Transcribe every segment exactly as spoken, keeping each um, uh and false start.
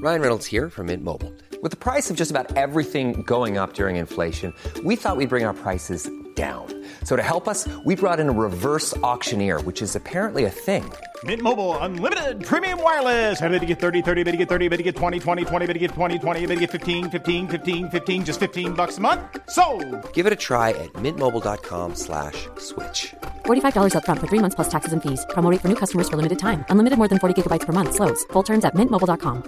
Ryan Reynolds here from Mint Mobile. With the price of just about everything going up during inflation, we thought we'd bring our prices down. So to help us, we brought in a reverse auctioneer, which is apparently a thing. Mint Mobile Unlimited Premium Wireless. How to get thirty, thirty, how to get thirty, how to get twenty, twenty, twenty, how to get twenty, twenty, how to get fifteen, fifteen, fifteen, fifteen, just fifteen bucks a month? Sold! Give it a try at mintmobile.com slash switch. forty-five dollars up front for three months plus taxes and fees. Promo rate for new customers for limited time. Unlimited more than forty gigabytes per month. Slows full terms at mint mobile dot com.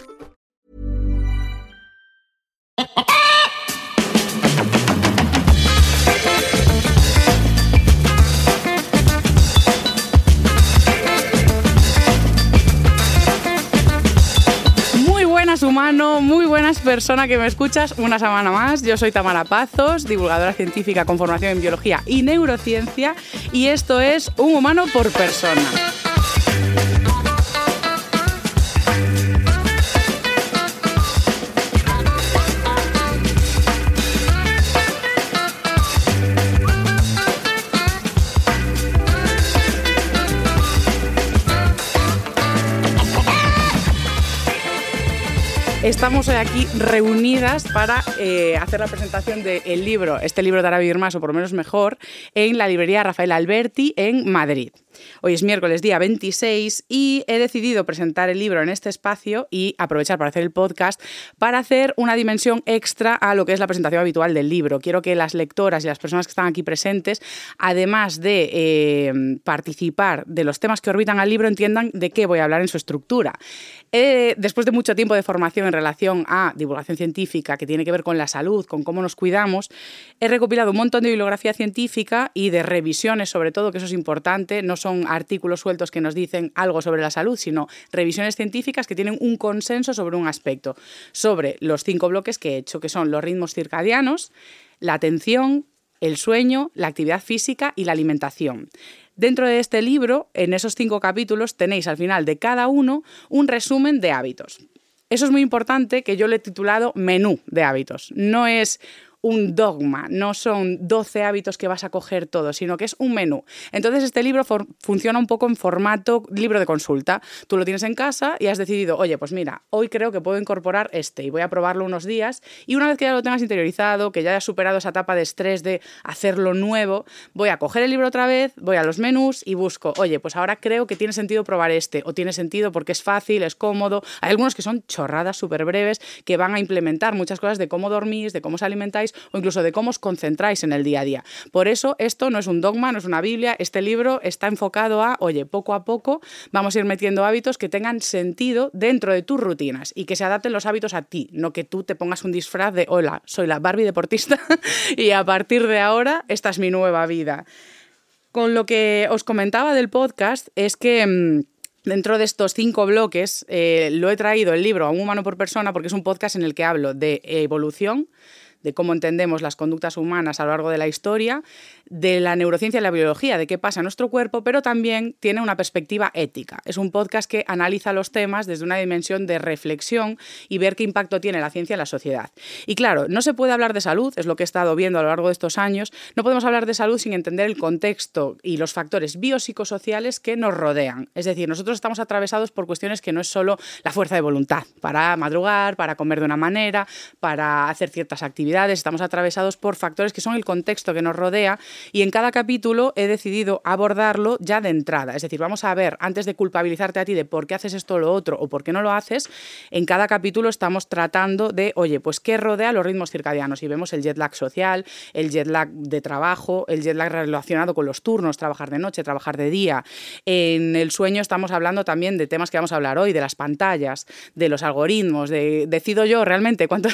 Humano, muy buenas personas que me escuchas una semana más. Yo soy Tamara Pazos, divulgadora científica con formación en biología y neurociencia, y esto es Un Humano por Persona. Estamos hoy aquí reunidas para eh, hacer la presentación del libro, este libro de Hará Vivir Más, o por lo menos mejor, en la librería Rafael Alberti en Madrid. Hoy es miércoles, día veintiséis, y he decidido presentar el libro en este espacio y aprovechar para hacer el podcast para hacer una dimensión extra a lo que es la presentación habitual del libro. Quiero que las lectoras y las personas que están aquí presentes, además de eh, participar de los temas que orbitan al libro, entiendan de qué voy a hablar en su estructura. Eh, después de mucho tiempo de formación en relación a divulgación científica que tiene que ver con la salud, con cómo nos cuidamos, he recopilado un montón de bibliografía científica y de revisiones, sobre todo, que eso es importante. No son artículos sueltos que nos dicen algo sobre la salud, sino revisiones científicas que tienen un consenso sobre un aspecto, sobre los cinco bloques que he hecho, que son los ritmos circadianos, la atención, el sueño, la actividad física y la alimentación. Dentro de este libro, en esos cinco capítulos, tenéis al final de cada uno un resumen de hábitos. Eso es muy importante, que yo le he titulado menú de hábitos. No es un dogma, no son doce hábitos que vas a coger todos, sino que es un menú. Entonces este libro for- funciona un poco en formato libro de consulta. Tú lo tienes en casa y has decidido, oye, pues mira, hoy creo que puedo incorporar este y voy a probarlo unos días, y una vez que ya lo tengas interiorizado, que ya hayas superado esa etapa de estrés de hacerlo nuevo, voy a coger el libro otra vez, voy a los menús y busco, oye, pues ahora creo que tiene sentido probar este, o tiene sentido porque es fácil, es cómodo. Hay algunos que son chorradas súper breves que van a implementar muchas cosas de cómo dormís, de cómo os alimentáis, o incluso de cómo os concentráis en el día a día. Por eso esto no es un dogma, no es una Biblia. Este libro está enfocado a, oye, poco a poco vamos a ir metiendo hábitos que tengan sentido dentro de tus rutinas y que se adapten los hábitos a ti, no que tú te pongas un disfraz de, hola, soy la Barbie deportista y a partir de ahora esta es mi nueva vida. Con lo que os comentaba del podcast es que Mmm, dentro de estos cinco bloques eh, lo he traído el libro a Un Humano por Persona porque es un podcast en el que hablo de evolución, de cómo entendemos las conductas humanas a lo largo de la historia, de la neurociencia y la biología, de qué pasa en nuestro cuerpo, pero también tiene una perspectiva ética. Es un podcast que analiza los temas desde una dimensión de reflexión y ver qué impacto tiene la ciencia en la sociedad. Y claro, no se puede hablar de salud, es lo que he estado viendo a lo largo de estos años, no podemos hablar de salud sin entender el contexto y los factores biopsicosociales que nos rodean. Es decir, nosotros estamos atravesados por cuestiones que no es solo la fuerza de voluntad para madrugar, para comer de una manera, para hacer ciertas actividades. Estamos atravesados por factores que son el contexto que nos rodea, y en cada capítulo he decidido abordarlo ya de entrada. Es decir, vamos a ver, antes de culpabilizarte a ti de por qué haces esto o lo otro o por qué no lo haces, en cada capítulo estamos tratando de, oye, pues qué rodea los ritmos circadianos, y vemos el jet lag social, el jet lag de trabajo, el jet lag relacionado con los turnos, trabajar de noche, trabajar de día. En el sueño estamos hablando también de temas que vamos a hablar hoy, de las pantallas, de los algoritmos, de decido yo realmente cuánto...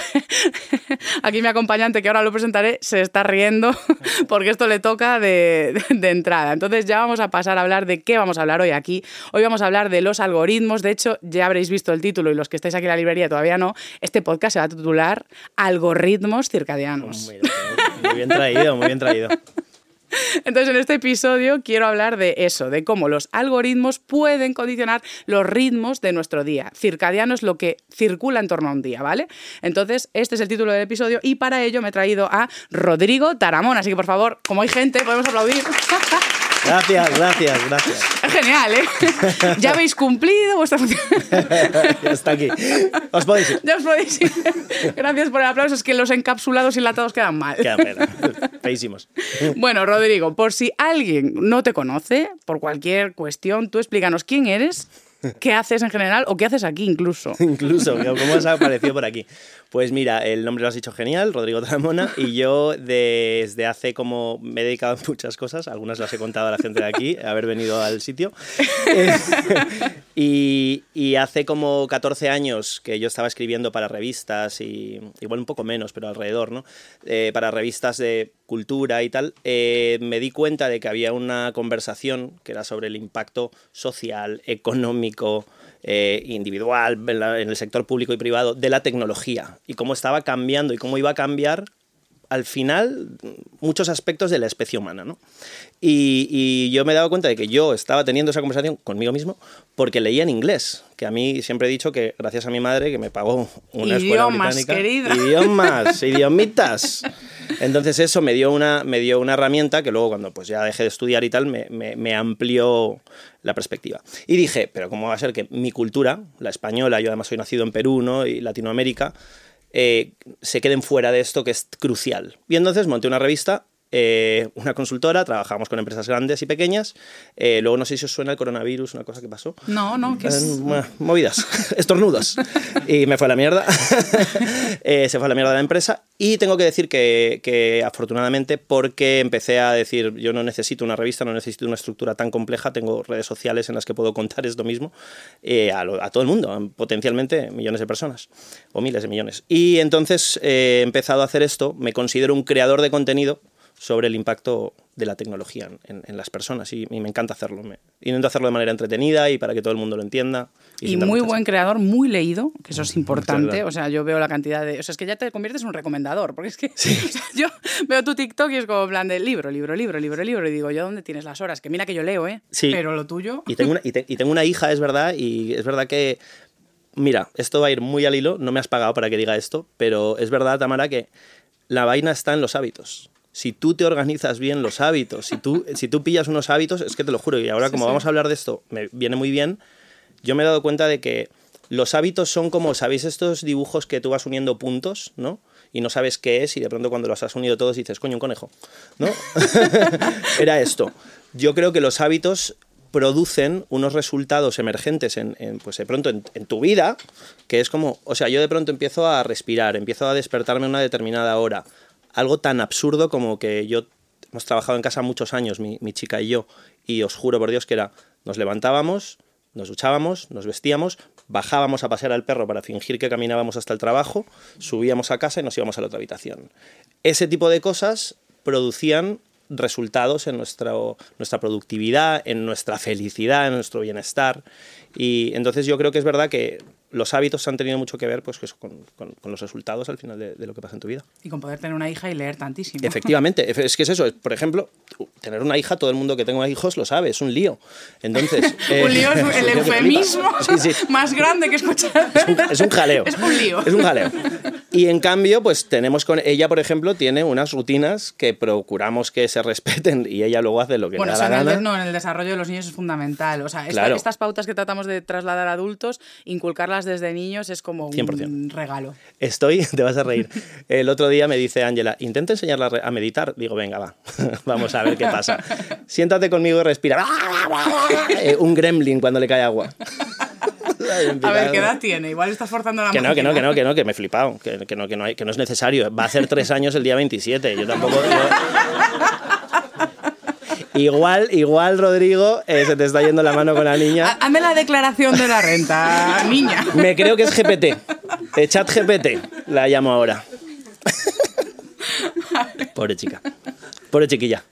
Aquí me acompañante, que ahora lo presentaré, se está riendo porque esto le toca de, de, de entrada. Entonces ya vamos a pasar a hablar de qué vamos a hablar hoy aquí. Hoy vamos a hablar de los algoritmos. De hecho, ya habréis visto el título, y los que estáis aquí en la librería todavía no. Este podcast se va a titular Algoritmos circadianos. Muy bien, muy bien traído, muy bien traído. Entonces, en este episodio quiero hablar de eso, de cómo los algoritmos pueden condicionar los ritmos de nuestro día. Circadiano es lo que circula en torno a un día, ¿vale? Entonces, este es el título del episodio, y para ello me he traído a Rodrigo Taramón. Así que, por favor, como hay gente, podemos aplaudir. Gracias, gracias, gracias. Es genial, ¿eh? Ya habéis cumplido vuestra función. Ya está aquí. Os podéis ir. Ya os podéis ir. Gracias por el aplauso. Es que los encapsulados y enlatados quedan mal. Qué pena. Feísimos. Bueno, Rodrigo, por si alguien no te conoce, por cualquier cuestión, tú explícanos quién eres, qué haces en general o qué haces aquí incluso. Incluso, ¿cómo has aparecido por aquí? Pues mira, el nombre lo has dicho genial, Rodrigo Taramona, y yo desde hace como me he dedicado a muchas cosas, algunas las he contado a la gente de aquí, haber venido al sitio, eh, y, y hace como catorce años que yo estaba escribiendo para revistas, y igual un poco menos, pero alrededor, ¿no? Eh, para revistas de cultura y tal, eh, me di cuenta de que había una conversación que era sobre el impacto social, económico, Eh, individual, en, la, en el sector público y privado, de la tecnología y cómo estaba cambiando y cómo iba a cambiar al final muchos aspectos de la especie humana, ¿no? Y, y yo me he dado cuenta de que yo estaba teniendo esa conversación conmigo mismo porque leía en inglés, que a mí siempre he dicho que gracias a mi madre que me pagó una idiomas, escuela británica. Querida. Idiomas, idiomitas. Entonces eso me dio una, me dio una herramienta que luego cuando pues ya dejé de estudiar y tal me, me, me amplió la perspectiva. Y dije, pero ¿cómo va a ser que mi cultura, la española, yo además soy nacido en Perú, ¿no? Y Latinoamérica, eh, se queden fuera de esto que es crucial? Y entonces monté una revista, eh, una consultora, trabajamos con empresas grandes y pequeñas. Eh, luego no sé si os suena el coronavirus, una cosa que pasó. No, no, que es... Eh, movidas, estornudos. Y me fue a la mierda. eh, se fue a la mierda la empresa. Y tengo que decir que, que afortunadamente, porque empecé a decir, yo no necesito una revista, no necesito una estructura tan compleja, tengo redes sociales en las que puedo contar esto mismo eh, a, lo, a todo el mundo, a potencialmente millones de personas, o miles de millones. Y entonces eh, he empezado a hacer esto, me considero un creador de contenido sobre el impacto de la tecnología en, en las personas y, y me encanta hacerlo. Me, intento hacerlo de manera entretenida y para que todo el mundo lo entienda. Y, y muy buen creador, muy leído, que eso es importante. O sea, yo veo la cantidad de... O sea, es que ya te conviertes en un recomendador, porque es que sí. O sea, yo veo tu TikTok y es como en plan de libro, libro, libro, libro, libro, y digo, ¿yo dónde tienes las horas? Que mira que yo leo, ¿eh? Sí. Pero lo tuyo... Y tengo una, y te, y tengo una hija, es verdad, y es verdad que... Mira, esto va a ir muy al hilo, no me has pagado para que diga esto, pero es verdad, Tamara, que la vaina está en los hábitos. Si tú te organizas bien los hábitos, si tú, si tú pillas unos hábitos, es que te lo juro, y ahora sí, como sí. vamos a hablar de esto, me viene muy bien, yo me he dado cuenta de que los hábitos son como, ¿sabéis estos dibujos que tú vas uniendo puntos, ¿no? Y no sabes qué es, y de pronto cuando los has unido todos dices, coño, un conejo, ¿no? Era esto. Yo creo que los hábitos producen unos resultados emergentes en, en, pues de pronto en, en tu vida, que es como, o sea, yo de pronto empiezo a respirar, empiezo a despertarme a una determinada hora. Algo tan absurdo como que yo hemos trabajado en casa muchos años, mi, mi chica y yo, y os juro por Dios que era, nos levantábamos, nos duchábamos, nos vestíamos, bajábamos a pasear al perro para fingir que caminábamos hasta el trabajo, subíamos a casa y nos íbamos a la otra habitación. Ese tipo de cosas producían resultados en nuestra, nuestra productividad, en nuestra felicidad, en nuestro bienestar. Y entonces yo creo que es verdad que los hábitos han tenido mucho que ver pues, con, con, con los resultados al final de, de lo que pasa en tu vida. Y con poder tener una hija y leer tantísimo. Efectivamente, es que es eso. Por ejemplo, tener una hija, todo el mundo que tenga hijos lo sabe, es un lío. Entonces, eh, un lío es el eufemismo sí, sí. más grande que he escuchado. Es un, es un jaleo. Es un lío. Es un jaleo. Y en cambio, pues tenemos con ella, por ejemplo, tiene unas rutinas que procuramos que se respeten y ella luego hace lo que bueno, le da la en gana. El, no, en el desarrollo de los niños es fundamental. O sea, esta, claro. estas pautas que tratamos de trasladar a adultos, inculcarlas desde niños es como un cien por ciento. Regalo. Estoy, te vas a reír. El otro día me dice Ángela, intenta enseñarla a meditar. Digo, venga, va, vamos a ver qué pasa. Siéntate conmigo y respira. eh, un gremlin cuando le cae agua. A ver, ¿qué edad tiene? Igual estás forzando la que no, máquina. que no, que no, que no, que me he flipado. Que, que, no, que, no, hay, que no es necesario. Va a hacer tres años el día veintisiete. Yo tampoco... Yo... Igual, igual, Rodrigo, eh, se te está yendo la mano con la niña. Hazme la declaración de la renta, niña. Me creo que es G P T. Eh, Chat G P T la llamo ahora. Pobre chica. Pobre chiquilla.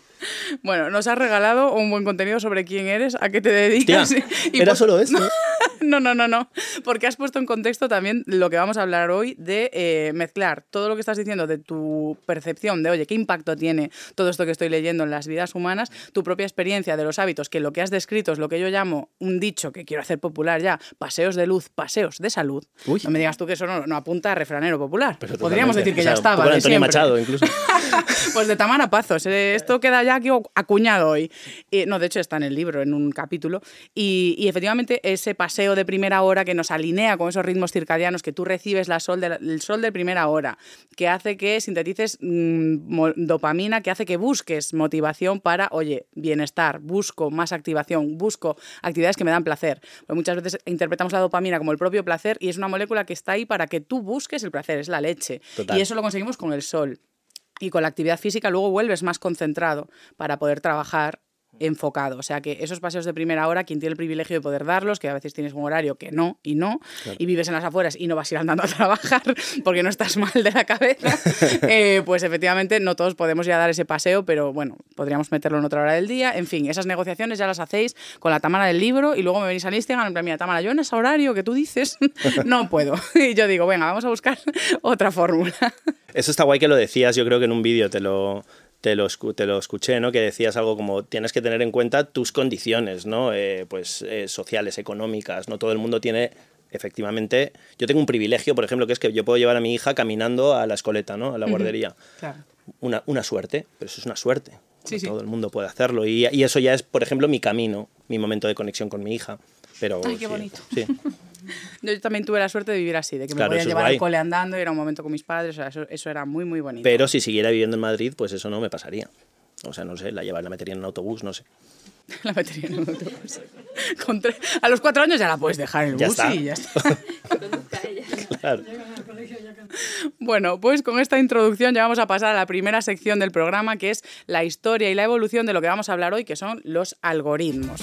Bueno, nos has regalado un buen contenido sobre quién eres, a qué te dedicas. Tía, y era por... solo esto. No, no, no, no, porque has puesto en contexto también lo que vamos a hablar hoy de eh, mezclar todo lo que estás diciendo de tu percepción de, oye, ¿qué impacto tiene todo esto que estoy leyendo en las vidas humanas? Tu propia experiencia de los hábitos, que lo que has descrito es lo que yo llamo un dicho que quiero hacer popular ya, paseos de luz, paseos de salud. Uy. No me digas tú que eso no, no apunta a refranero popular. Pero podríamos decir que o sea, ya estaba. un poco de De Antonio siempre. Machado, incluso. Pues de Tamara Pazos. Eh, esto queda ya aquí acuñado hoy. Eh, no, de hecho está en el libro, en un capítulo. Y, y efectivamente ese paseo de primera hora que nos alinea con esos ritmos circadianos, que tú recibes la sol de la, el sol de primera hora, que hace que sintetices mmm, dopamina, que hace que busques motivación para, oye, bienestar, busco más activación, busco actividades que me dan placer. Porque muchas veces interpretamos la dopamina como el propio placer y es una molécula que está ahí para que tú busques el placer, es la leche. Total. Y eso lo conseguimos con el sol. Y con la actividad física luego vuelves más concentrado para poder trabajar enfocado. O sea que esos paseos de primera hora, quien tiene el privilegio de poder darlos, que a veces tienes un horario que no y no, claro. Y vives en las afueras y no vas a ir andando a trabajar porque no estás mal de la cabeza, eh, pues efectivamente no todos podemos ir a dar ese paseo, pero bueno, podríamos meterlo en otra hora del día. En fin, esas negociaciones ya las hacéis con la Tamara del libro y luego me venís al Instagram en plan, mira, Tamara, yo en ese horario que tú dices no puedo. Y yo digo, venga, vamos a buscar otra fórmula. Eso está guay que lo decías, yo creo que en un vídeo te lo... Te lo, te lo escuché, ¿no? Que decías algo como tienes que tener en cuenta tus condiciones, ¿no? Eh, pues eh, sociales, económicas, no todo el mundo tiene, efectivamente, yo tengo un privilegio, por ejemplo, que es que yo puedo llevar a mi hija caminando a la escoleta, ¿no? A la guardería. Uh-huh. Claro. Una, una suerte, pero eso es una suerte. Sí, no sí. Todo el mundo puede hacerlo y, y eso ya es, por ejemplo, mi camino, mi momento de conexión con mi hija. Pero, Ay, qué sí, bonito. Sí. Yo también tuve la suerte de vivir así, de que claro, me podían llevar al cole andando, y era un momento con mis padres, o sea, eso, eso era muy, muy bonito. Pero si siguiera viviendo en Madrid, pues eso no me pasaría. O sea, no sé, la llevar, la metería en un autobús, no sé. La metería en un autobús. Con tres, a los cuatro años ya la puedes dejar en el ya bus está. y ya está. Claro. Bueno, pues con esta introducción ya vamos a pasar a la primera sección del programa, que es la historia y la evolución de lo que vamos a hablar hoy, que son los algoritmos.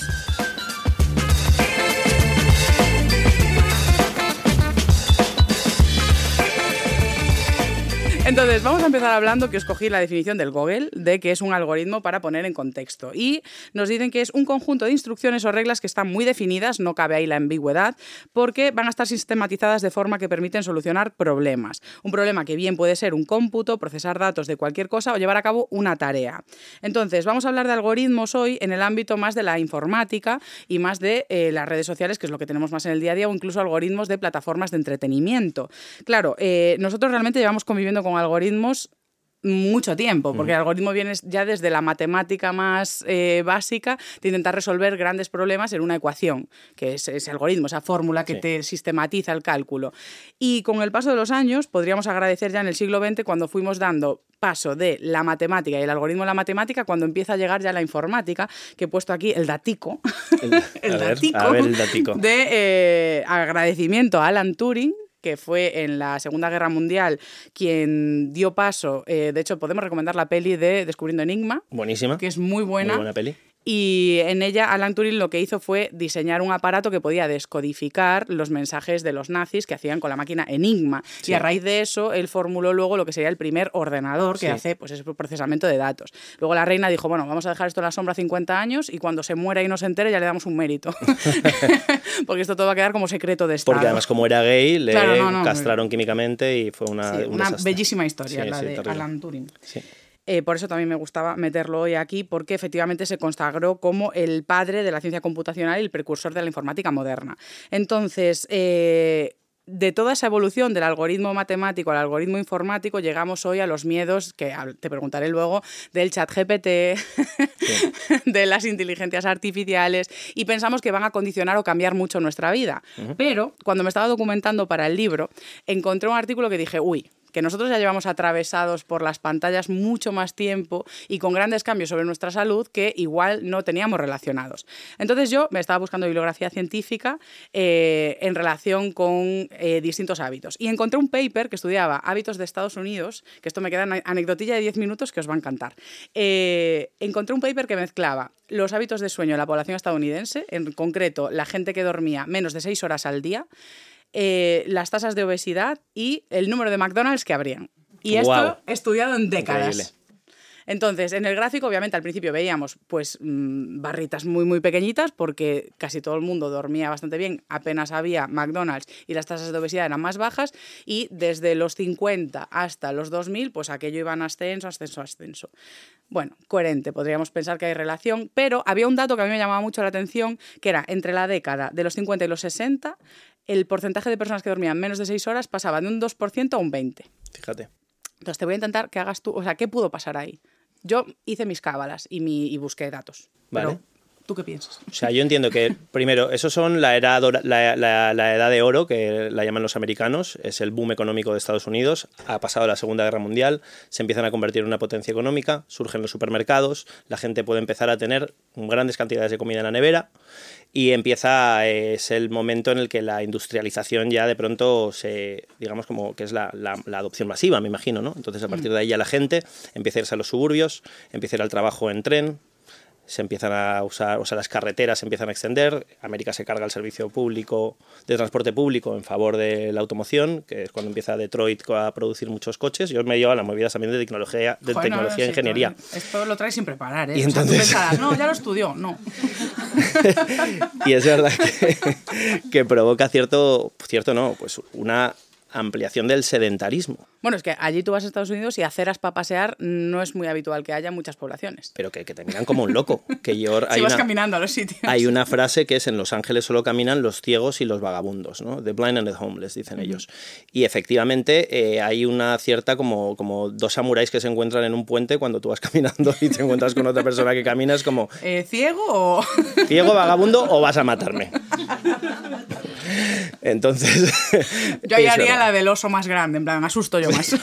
Entonces, vamos a empezar hablando que os cogí la definición del Google de que es un algoritmo para poner en contexto. Y nos dicen que es un conjunto de instrucciones o reglas que están muy definidas, no cabe ahí la ambigüedad, porque van a estar sistematizadas de forma que permiten solucionar problemas. Un problema que bien puede ser un cómputo, procesar datos de cualquier cosa o llevar a cabo una tarea. Entonces, vamos a hablar de algoritmos hoy en el ámbito más de la informática y más de eh, las redes sociales, que es lo que tenemos más en el día a día, o incluso algoritmos de plataformas de entretenimiento. Claro, eh, nosotros realmente llevamos conviviendo con algoritmos mucho tiempo, porque el algoritmo viene ya desde la matemática más eh, básica de intentar resolver grandes problemas en una ecuación, que es ese algoritmo, esa fórmula que sí. te sistematiza el cálculo. Y con el paso de los años, podríamos agradecer ya en el siglo veinte cuando fuimos dando paso de la matemática y el algoritmo de la matemática, cuando empieza a llegar ya la informática, que he puesto aquí el datico, el, el, a datico, ver, a ver el datico de eh, agradecimiento a Alan Turing, que fue en la Segunda Guerra Mundial quien dio paso, eh, de hecho podemos recomendar la peli de Descubriendo Enigma. Buenísima. Que es muy buena. Muy buena peli. Y en ella Alan Turing lo que hizo fue diseñar un aparato que podía descodificar los mensajes de los nazis que hacían con la máquina Enigma. Sí. Y a raíz de eso, él formuló luego lo que sería el primer ordenador que sí. hace pues, ese procesamiento de datos. Luego la reina dijo, bueno, vamos a dejar esto en la sombra cincuenta años y cuando se muera y no se entere ya le damos un mérito. Porque esto todo va a quedar como secreto de Estado. Porque además como era gay, le claro, no, no, castraron no. químicamente y fue una sí, un una desastre. Bellísima historia, sí, la sí, de terrible. Alan Turing. Sí. Eh, por eso también me gustaba meterlo hoy aquí, porque efectivamente se consagró como el padre de la ciencia computacional y el precursor de la informática moderna. Entonces, eh, de toda esa evolución del algoritmo matemático al algoritmo informático, llegamos hoy a los miedos, que te preguntaré luego, del chat G P T, sí. de las inteligencias artificiales, y pensamos que van a condicionar o cambiar mucho nuestra vida. Uh-huh. Pero cuando me estaba documentando para el libro, encontré un artículo que dije, uy, que nosotros ya llevamos atravesados por las pantallas mucho más tiempo y con grandes cambios sobre nuestra salud que igual no teníamos relacionados. Entonces yo me estaba buscando bibliografía científica eh, en relación con eh, distintos hábitos y encontré un paper que estudiaba hábitos de Estados Unidos, que esto me queda en anecdotilla de diez minutos que os va a encantar. Eh, encontré un paper que mezclaba los hábitos de sueño de la población estadounidense, en concreto la gente que dormía menos de seis horas al día, Eh, las tasas de obesidad y el número de McDonald's que abrían. Y esto wow. estudiado en décadas. Increíble. Entonces, en el gráfico, obviamente, al principio veíamos pues mmm, barritas muy, muy pequeñitas porque casi todo el mundo dormía bastante bien, apenas había McDonald's y las tasas de obesidad eran más bajas, y desde los cincuenta hasta los dos mil, pues aquello iba en ascenso, ascenso, ascenso. Bueno, coherente, podríamos pensar que hay relación, pero había un dato que a mí me llamaba mucho la atención, que era entre la década de los cincuenta y los sesenta, el porcentaje de personas que dormían menos de seis horas pasaba de un dos por ciento a un veinte por ciento. Fíjate. Entonces te voy a intentar que hagas tú, o sea, ¿qué pudo pasar ahí? Yo hice mis cábalas y, mi, y busqué datos. Vale. Pero, ¿tú qué piensas? O sea, yo entiendo que, primero, esos son la edad, la, la, la edad de oro, que la llaman los americanos, es el boom económico de Estados Unidos, ha pasado la Segunda Guerra Mundial, se empiezan a convertir en una potencia económica, surgen los supermercados, la gente puede empezar a tener grandes cantidades de comida en la nevera, y empieza, es el momento en el que la industrialización ya de pronto se, digamos como que es la, la, la adopción masiva, me imagino, ¿no? Entonces a partir de ahí ya la gente empieza a irse a los suburbios, empieza a ir al trabajo en tren, se empiezan a usar, o sea, las carreteras se empiezan a extender, América se carga el servicio público de transporte público en favor de la automoción, que es cuando empieza Detroit a producir muchos coches. Yo me llevo a las movidas también de tecnología, de Joder, tecnología no, e sí, ingeniería. Todo, esto lo traes sin preparar, ¿eh? Y o sea, entonces... tú pensarás, no, ya lo estudió, no. Y es verdad que, que provoca cierto, cierto no, pues una ampliación del sedentarismo. Bueno, es que allí tú vas a Estados Unidos y aceras para pasear no es muy habitual que haya en muchas poblaciones. Pero que, que te miran como un loco. Que yo, si hay vas una, caminando a los sitios. Hay una frase que es: en Los Ángeles solo caminan los ciegos y los vagabundos, ¿no? The blind and the homeless, dicen uh-huh. ellos. Y efectivamente eh, hay una cierta como, como dos samuráis que se encuentran en un puente cuando tú vas caminando y te encuentras con otra persona que camina, es como... Eh, ¿Ciego o...? ¿Ciego, vagabundo o vas a matarme? Entonces... Yo ahí haría la del oso más grande, en plan, me asusto yo más.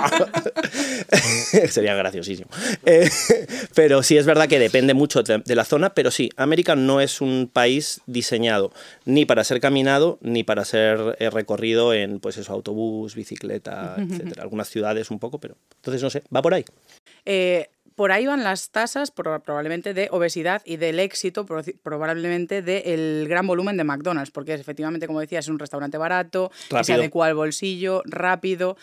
Sería graciosísimo. Eh, pero sí es verdad que depende mucho de, de la zona, pero sí, América no es un país diseñado ni para ser caminado ni para ser eh, recorrido en, pues eso, autobús, bicicleta, etcétera. Algunas ciudades un poco, pero entonces no sé, va por ahí. Eh... Por ahí van las tasas probablemente de obesidad y del éxito probablemente del gran volumen de McDonald's, porque efectivamente, como decía, es un restaurante barato, rápido, que se adecua al bolsillo, rápido,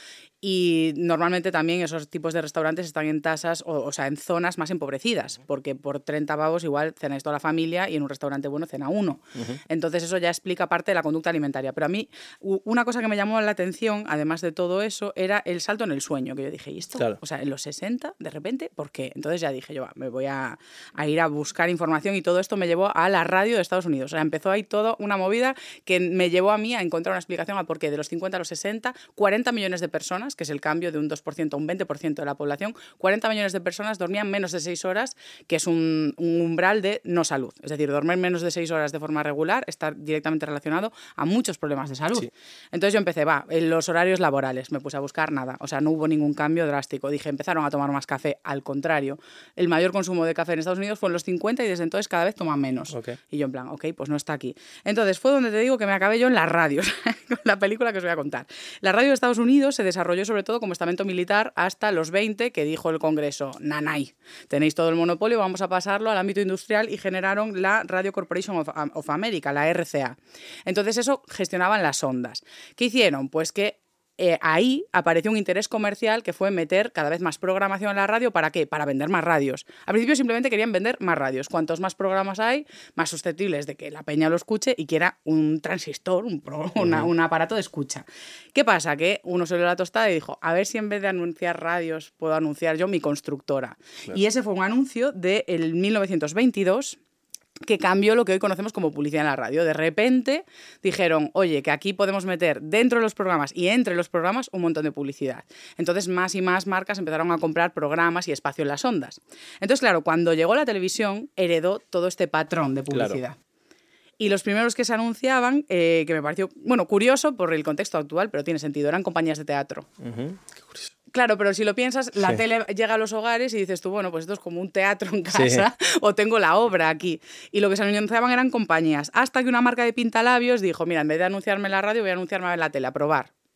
y normalmente también esos tipos de restaurantes están en tasas, o, o sea, en zonas más empobrecidas, porque por treinta pavos igual cenáis toda la familia y en un restaurante bueno cena uno. Uh-huh. Entonces eso ya explica parte de la conducta alimentaria. Pero a mí, una cosa que me llamó la atención, además de todo eso, era el salto en el sueño, que yo dije, ¿y esto? Claro. O sea, en los sesenta, de repente, ¿por qué? Entonces ya dije yo, va, me voy a, a ir a buscar información, y todo esto me llevó a la radio de Estados Unidos. O sea, empezó ahí toda una movida que me llevó a mí a encontrar una explicación a por qué de los cincuenta a los sesenta, cuarenta millones de personas, que es el cambio de un dos por ciento a un veinte por ciento de la población, cuarenta millones de personas dormían menos de seis horas, que es un, un umbral de no salud. Es decir, dormir menos de seis horas de forma regular está directamente relacionado a muchos problemas de salud. Sí. Entonces yo empecé, va, en los horarios laborales, me puse a buscar nada, o sea, no hubo ningún cambio drástico. Dije, empezaron a tomar más café, al contrario. El mayor consumo de café en Estados Unidos fue en los cincuenta y desde entonces cada vez toman menos. Okay. Y yo en plan, ok, pues no está aquí. Entonces fue donde te digo que me acabé yo en las radios, con la película que os voy a contar. La radio de Estados Unidos se desarrolló sobre todo como estamento militar hasta los veinte, que dijo el Congreso, nanay, tenéis todo el monopolio, vamos a pasarlo al ámbito industrial, y generaron la Radio Corporation of, of America, la R C A. Entonces eso gestionaban las ondas. ¿Qué hicieron? Pues que Eh, ahí apareció un interés comercial que fue meter cada vez más programación en la radio. ¿Para qué? Para vender más radios. Al principio simplemente querían vender más radios. Cuantos más programas hay, más susceptibles de que la peña lo escuche y quiera un transistor, un, pro, una, un aparato de escucha. ¿Qué pasa? Que uno se dio la tostada y dijo, a ver si en vez de anunciar radios puedo anunciar yo mi constructora. Claro. Y ese fue un anuncio del mil novecientos veintidós, que cambió lo que hoy conocemos como publicidad en la radio. De repente dijeron, oye, que aquí podemos meter dentro de los programas y entre los programas un montón de publicidad. Entonces más y más marcas empezaron a comprar programas y espacio en las ondas. Entonces, claro, cuando llegó la televisión, heredó todo este patrón de publicidad. Claro. Y los primeros que se anunciaban, eh, que me pareció, bueno, curioso por el contexto actual, pero tiene sentido, eran compañías de teatro. Uh-huh. Qué curioso. Claro, pero si lo piensas, la sí. tele llega a los hogares y dices tú, bueno, pues esto es como un teatro en casa, sí. o tengo la obra aquí. Y lo que se anunciaban eran compañías. Hasta que una marca de pintalabios dijo, mira, en vez de anunciarme en la radio, voy a anunciarme en la tele, a probar.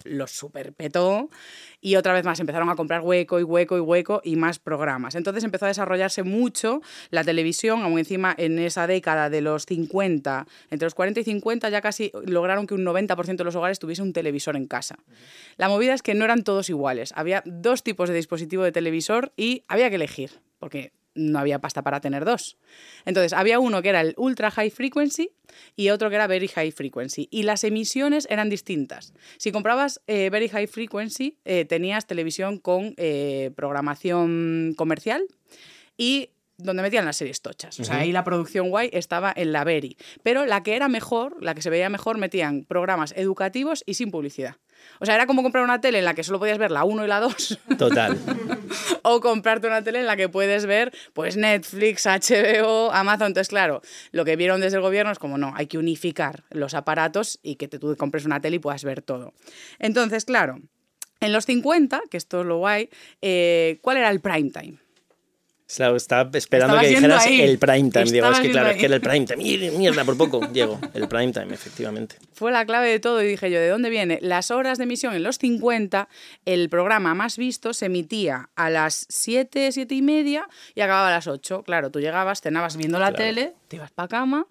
los superpetó y otra vez más empezaron a comprar hueco y hueco y hueco y más programas. Entonces empezó a desarrollarse mucho la televisión, aún encima en esa década de los cincuenta, entre los cuarenta y cincuenta ya casi lograron que un noventa por ciento de los hogares tuviese un televisor en casa. La movida es que no eran todos iguales, había dos tipos de dispositivo de televisor y había que elegir, porque no había pasta para tener dos. Entonces, había uno que era el Ultra High Frequency y otro que era Very High Frequency. Y las emisiones eran distintas. Si comprabas eh, Very High Frequency, eh, tenías televisión con eh, programación comercial y donde metían las series tochas. O sea, uh-huh. ahí la producción guay estaba en la Very. Pero la que era mejor, la que se veía mejor, metían programas educativos y sin publicidad. O sea, era como comprar una tele en la que solo podías ver la uno y la dos. Total. O comprarte una tele en la que puedes ver pues Netflix, H B O, Amazon. Entonces, claro, lo que vieron desde el gobierno es como, no, hay que unificar los aparatos y que te, tú compres una tele y puedas ver todo. Entonces, claro, en los cincuenta, que esto es lo guay, eh, ¿cuál era el prime time? Claro, estaba esperando Estabas que dijeras ahí. el prime time. Digo, es que claro, ahí. es que era el prime time. Mierda, por poco llego. El prime time, efectivamente. Fue la clave de todo y dije yo, ¿de dónde viene? Las horas de emisión en los cincuenta, el programa más visto se emitía a las siete, siete y media y acababa a las ocho. Claro, tú llegabas, cenabas viendo la Claro. tele, te ibas para cama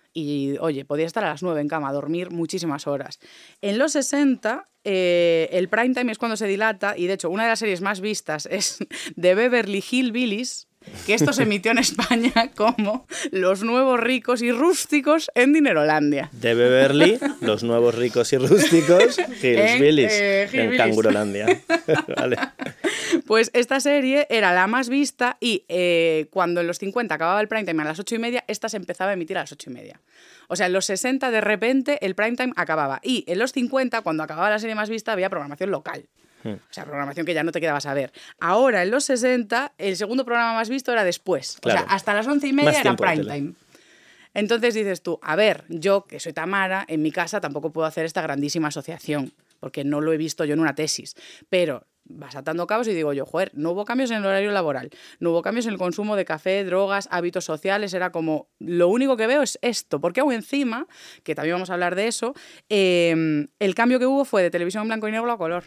y, oye, podías estar a las nueve en cama, dormir muchísimas horas. En los sesenta... Eh, el prime time es cuando se dilata y de hecho una de las series más vistas es de Beverly Hillbillies, que esto se emitió en España como Los nuevos ricos y rústicos en Dinerolandia. De Beverly, los nuevos ricos y rústicos, Hillbillies, Eh, eh, en Hillbillies. Cangurolandia. Vale. Pues esta serie era la más vista y eh, cuando en los cincuenta acababa el prime time a las ocho y media, esta se empezaba a emitir a las ocho y media. O sea, en los sesenta de repente el prime time acababa y en los cincuenta, cuando acababa la serie más vista, había programación local. O sea, programación que ya no te quedabas a ver. Ahora, en los sesenta, el segundo programa más visto era después. Claro. O sea, hasta las once y media Más era tiempo de prime tele. time. Entonces dices tú, a ver, yo que soy Tamara, en mi casa tampoco puedo hacer esta grandísima asociación, porque no lo he visto yo en una tesis. Pero vas atando cabos y digo yo, joder, no hubo cambios en el horario laboral, no hubo cambios en el consumo de café, drogas, hábitos sociales, era como, lo único que veo es esto, porque aún encima, que también vamos a hablar de eso, eh, el cambio que hubo fue de televisión en blanco y negro a color.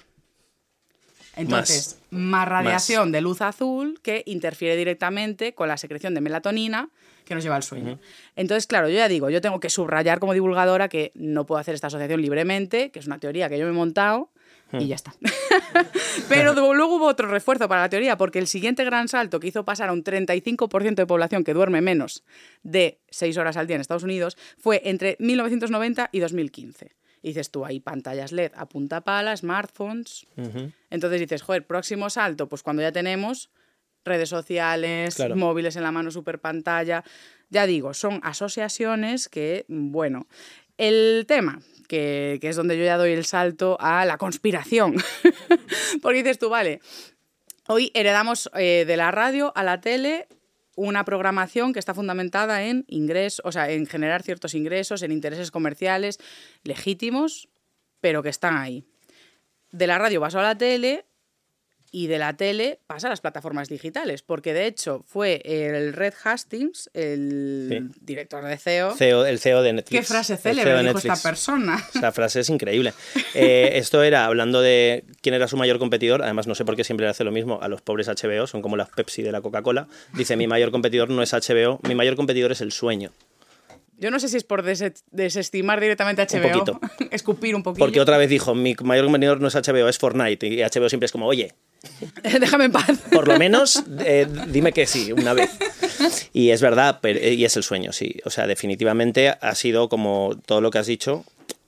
Entonces, más, más radiación más. de luz azul que interfiere directamente con la secreción de melatonina que nos lleva al sueño. Uh-huh. Entonces, claro, yo ya digo, yo tengo que subrayar como divulgadora que no puedo hacer esta asociación libremente, que es una teoría que yo me he montado uh-huh. y ya está. Pero luego hubo otro refuerzo para la teoría, porque el siguiente gran salto que hizo pasar a un treinta y cinco por ciento de población que duerme menos de seis horas al día en Estados Unidos fue entre mil novecientos noventa y dos mil quince. Y dices tú, hay pantallas L E D a punta pala, smartphones. Uh-huh. Entonces dices, joder, próximo salto, pues cuando ya tenemos redes sociales, claro. móviles en la mano, super pantalla. Ya digo, son asociaciones que, bueno, el tema, que, que es donde yo ya doy el salto a la conspiración. Porque dices tú, vale, hoy heredamos eh, de la radio a la tele una programación que está fundamentada en ingresos, o sea, en generar ciertos ingresos, en intereses comerciales legítimos, pero que están ahí. De la radio pasó a la tele y de la tele pasa a las plataformas digitales, porque de hecho fue el Reed Hastings, el sí. director de C E O, C E O, el C E O de Netflix. ¿Qué frase célebre dijo esta persona? Esa frase es increíble. Eh, esto era hablando de quién era su mayor competidor, además no sé por qué siempre le hace lo mismo a los pobres H B O, son como las Pepsi de la Coca-Cola. Dice, mi mayor competidor no es H B O, mi mayor competidor es el sueño. Yo no sé si es por des- desestimar directamente a H B O, un poquito. escupir un poquillo. Porque otra vez dijo, mi mayor competidor no es H B O, es Fortnite, y H B O siempre es como, oye, déjame en paz. Por lo menos eh, dime que sí, una vez. Y es verdad, pero, y es el sueño, sí. O sea, definitivamente ha sido como todo lo que has dicho.